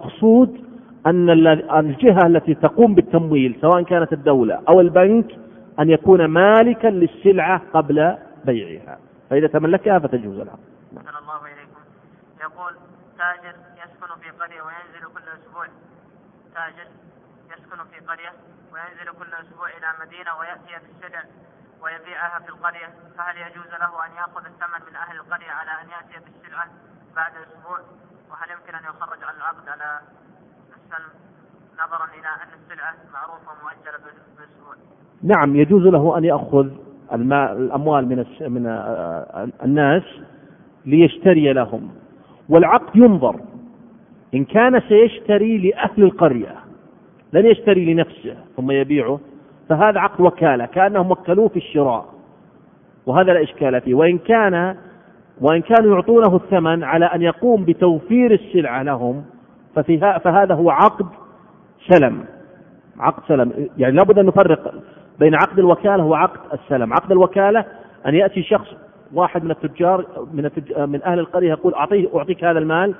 المقصود أن الجهة التي تقوم بالتمويل سواء كانت الدولة أو البنك أن يكون مالكا للسلعة قبل بيعها، فإذا تملكها فتجوز له. أحسن الله إليكم. يقول تاجر يسكن في قرية وينزل كل أسبوع تاجر يسكن في قرية وينزل كل أسبوع إلى مدينة ويأتي بالسلع ويبيعها في القرية، فهل يجوز له أن يأخذ الثمن من أهل القرية على أن يأتي بالسلعة بعد أسبوع؟ وهل يمكن أن يخرج على العقد على السلم نظرا إلى أن السلعة معروفة ومؤجلة بأسبوع؟ نعم، يجوز له أن يأخذ الأموال من من الناس ليشتري لهم، والعقد ينظر إن كان سيشتري لأهل القرية لن يشتري لنفسه ثم يبيعه، فهذا عقد وكالة كأنهم وكلوه في الشراء، وهذا لا إشكال فيه. وإن كان وإن كانوا يعطونه الثمن على أن يقوم بتوفير السلعة لهم ففيها فهذا هو عقد سلم. عقد سلم يعني لابد أن نفرق بين عقد الوكالة وعقد السلم. عقد الوكالة أن يأتي شخص واحد من التجار من, التجار من أهل القرية يقول أعطيه أعطيك هذا المال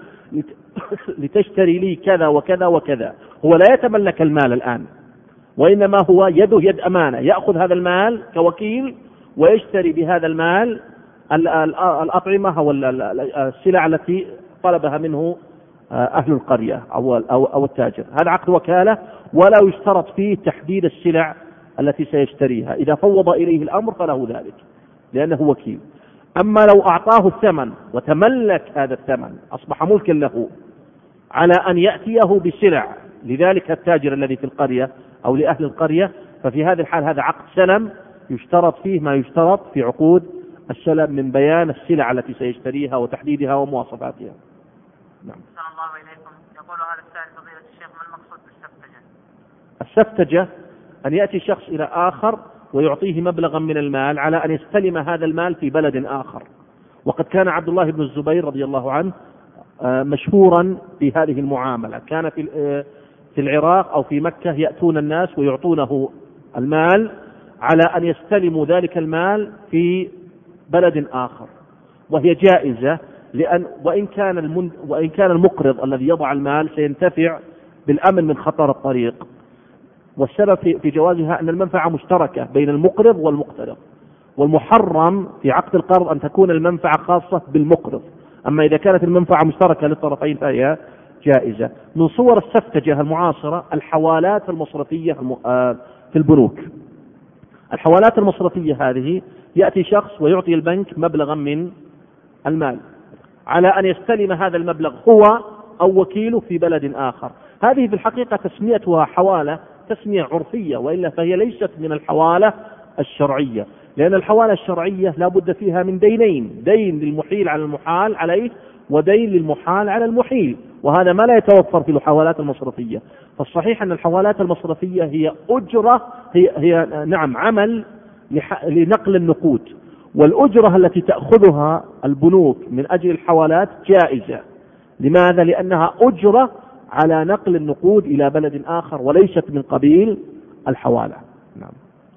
لتشتري لي كذا وكذا وكذا، هو لا يتملك المال الآن، وإنما هو يده يد أمانة، يأخذ هذا المال كوكيل ويشتري بهذا المال الأطعمة أو السلع التي طلبها منه أهل القرية أو أو التاجر. هذا عقد وكالة ولا يشترط فيه تحديد السلع التي سيشتريها، إذا فوض إليه الأمر فله ذلك لأنه وكيل. أما لو أعطاه الثمن وتملك هذا الثمن أصبح ملكا له على أن يأتيه بسلع لذلك التاجر الذي في القرية أو لأهل القرية، ففي هذه الحال هذا عقد سلم يشترط فيه ما يشترط في عقود السلم من بيان السلع التي سيشتريها وتحديدها ومواصفاتها. نعم. صلى الله إليكم. يقول هذا السائل فضيلة الشيخ ما المقصود بالسفتجة؟ السفتجة أن يأتي شخص إلى آخر ويعطيه مبلغا من المال على أن يستلم هذا المال في بلد آخر، وقد كان عبد الله بن الزبير رضي الله عنه مشهورا في هذه المعاملة. كان في في العراق أو في مكة يأتون الناس ويعطونه المال على أن يستلموا ذلك المال في بلد آخر، وهي جائزة لأن وإن كان المن وإن كان المقرض الذي يضع المال سينتفع بالأمن من خطر الطريق، والسبب في جوازها أن المنفعة مشتركة بين المقرض والمقترض، والمحرم في عقد القرض أن تكون المنفعة خاصة بالمقرض، أما إذا كانت المنفعة مشتركة للطرفين فهي جائزة. من صور السفتجة المعاصرة الحوالات المصرفية في البنوك. الحوالات المصرفية هذه يأتي شخص ويعطي البنك مبلغا من المال على أن يستلم هذا المبلغ هو أو وكيله في بلد آخر. هذه في الحقيقة تسميتها حوالة تسمية عرفية، وإلا فهي ليست من الحوالة الشرعية، لأن الحوالة الشرعية لا بد فيها من دينين، دين للمحيل على المحال عليه ودين للمحال على المحيل، وهذا ما لا يتوفر في الحوالات المصرفية. فالصحيح أن الحوالات المصرفية هي أجرة هي, هي نعم عمل لنقل النقود، والأجرة التي تأخذها البنوك من أجل الحوالات جائزة. لماذا؟ لأنها أجرة على نقل النقود إلى بلد آخر وليست من قبيل الحوالة. نعم.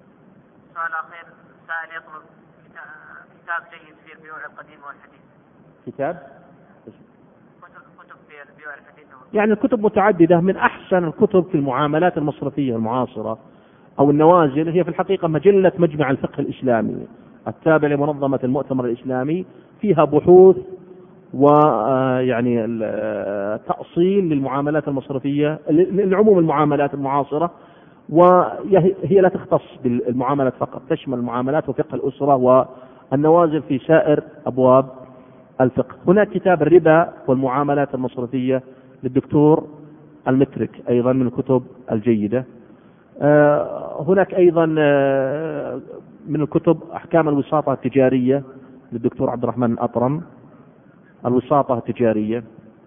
سؤال أخير، سائل يطلب كتاب جيد في البيوع القديمة والحديث. كتاب؟ كتب في البيوع الحديثة. يعني الكتب متعددة، من أحسن الكتب في المعاملات المصرفية المعاصرة أو النوازل هي في الحقيقة مجلة مجمع الفقه الإسلامي التابع لمنظمة المؤتمر الإسلامي، فيها بحوث ويعني تأصيل للمعاملات المصرفية لعموم المعاملات المعاصرة، وهي لا تختص بالمعاملات فقط، تشمل المعاملات وفقه الأسرة والنوازل في سائر أبواب الفقه. هناك كتاب الربا والمعاملات المصرفية للدكتور المترك أيضا من الكتب الجيدة. هناك أيضا من الكتب أحكام الوساطة التجارية للدكتور عبد الرحمن الأطرم، الوساطة التجارية.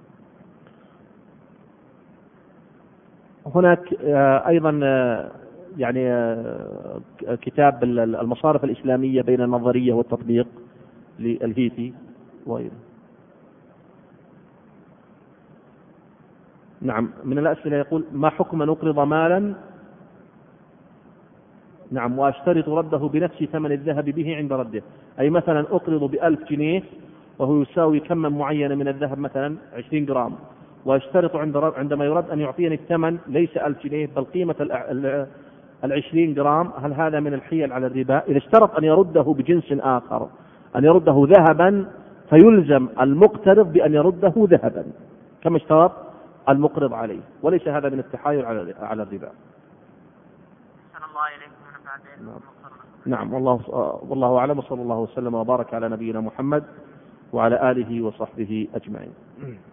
هناك أيضا يعني كتاب المصارف الإسلامية بين النظرية والتطبيق للهيثي وغيره. نعم. من الأسئلة يقول ما حكم نقرض مالا نعم وأشترط رده بنفس ثمن الذهب به عند رده، أي مثلا أقرض بألف جنيه وهو يساوي كما معينة من الذهب مثلا عشرين جرام، واشترط عندما يرد أن يعطيني الثمن ليس ألف جنيه بل قيمة العشرين جرام، هل هذا من الحيل على الربا؟ إذا اشترط أن يرده بجنس آخر، أن يرده ذهبا، فيلزم المقترض بأن يرده ذهبا كما اشترط المقرض عليه، وليس هذا من التحايل على الربا. نعم، والله والله أعلم، وصلى الله وسلم وبارك على نبينا محمد وعلى آله وصحبه أجمعين.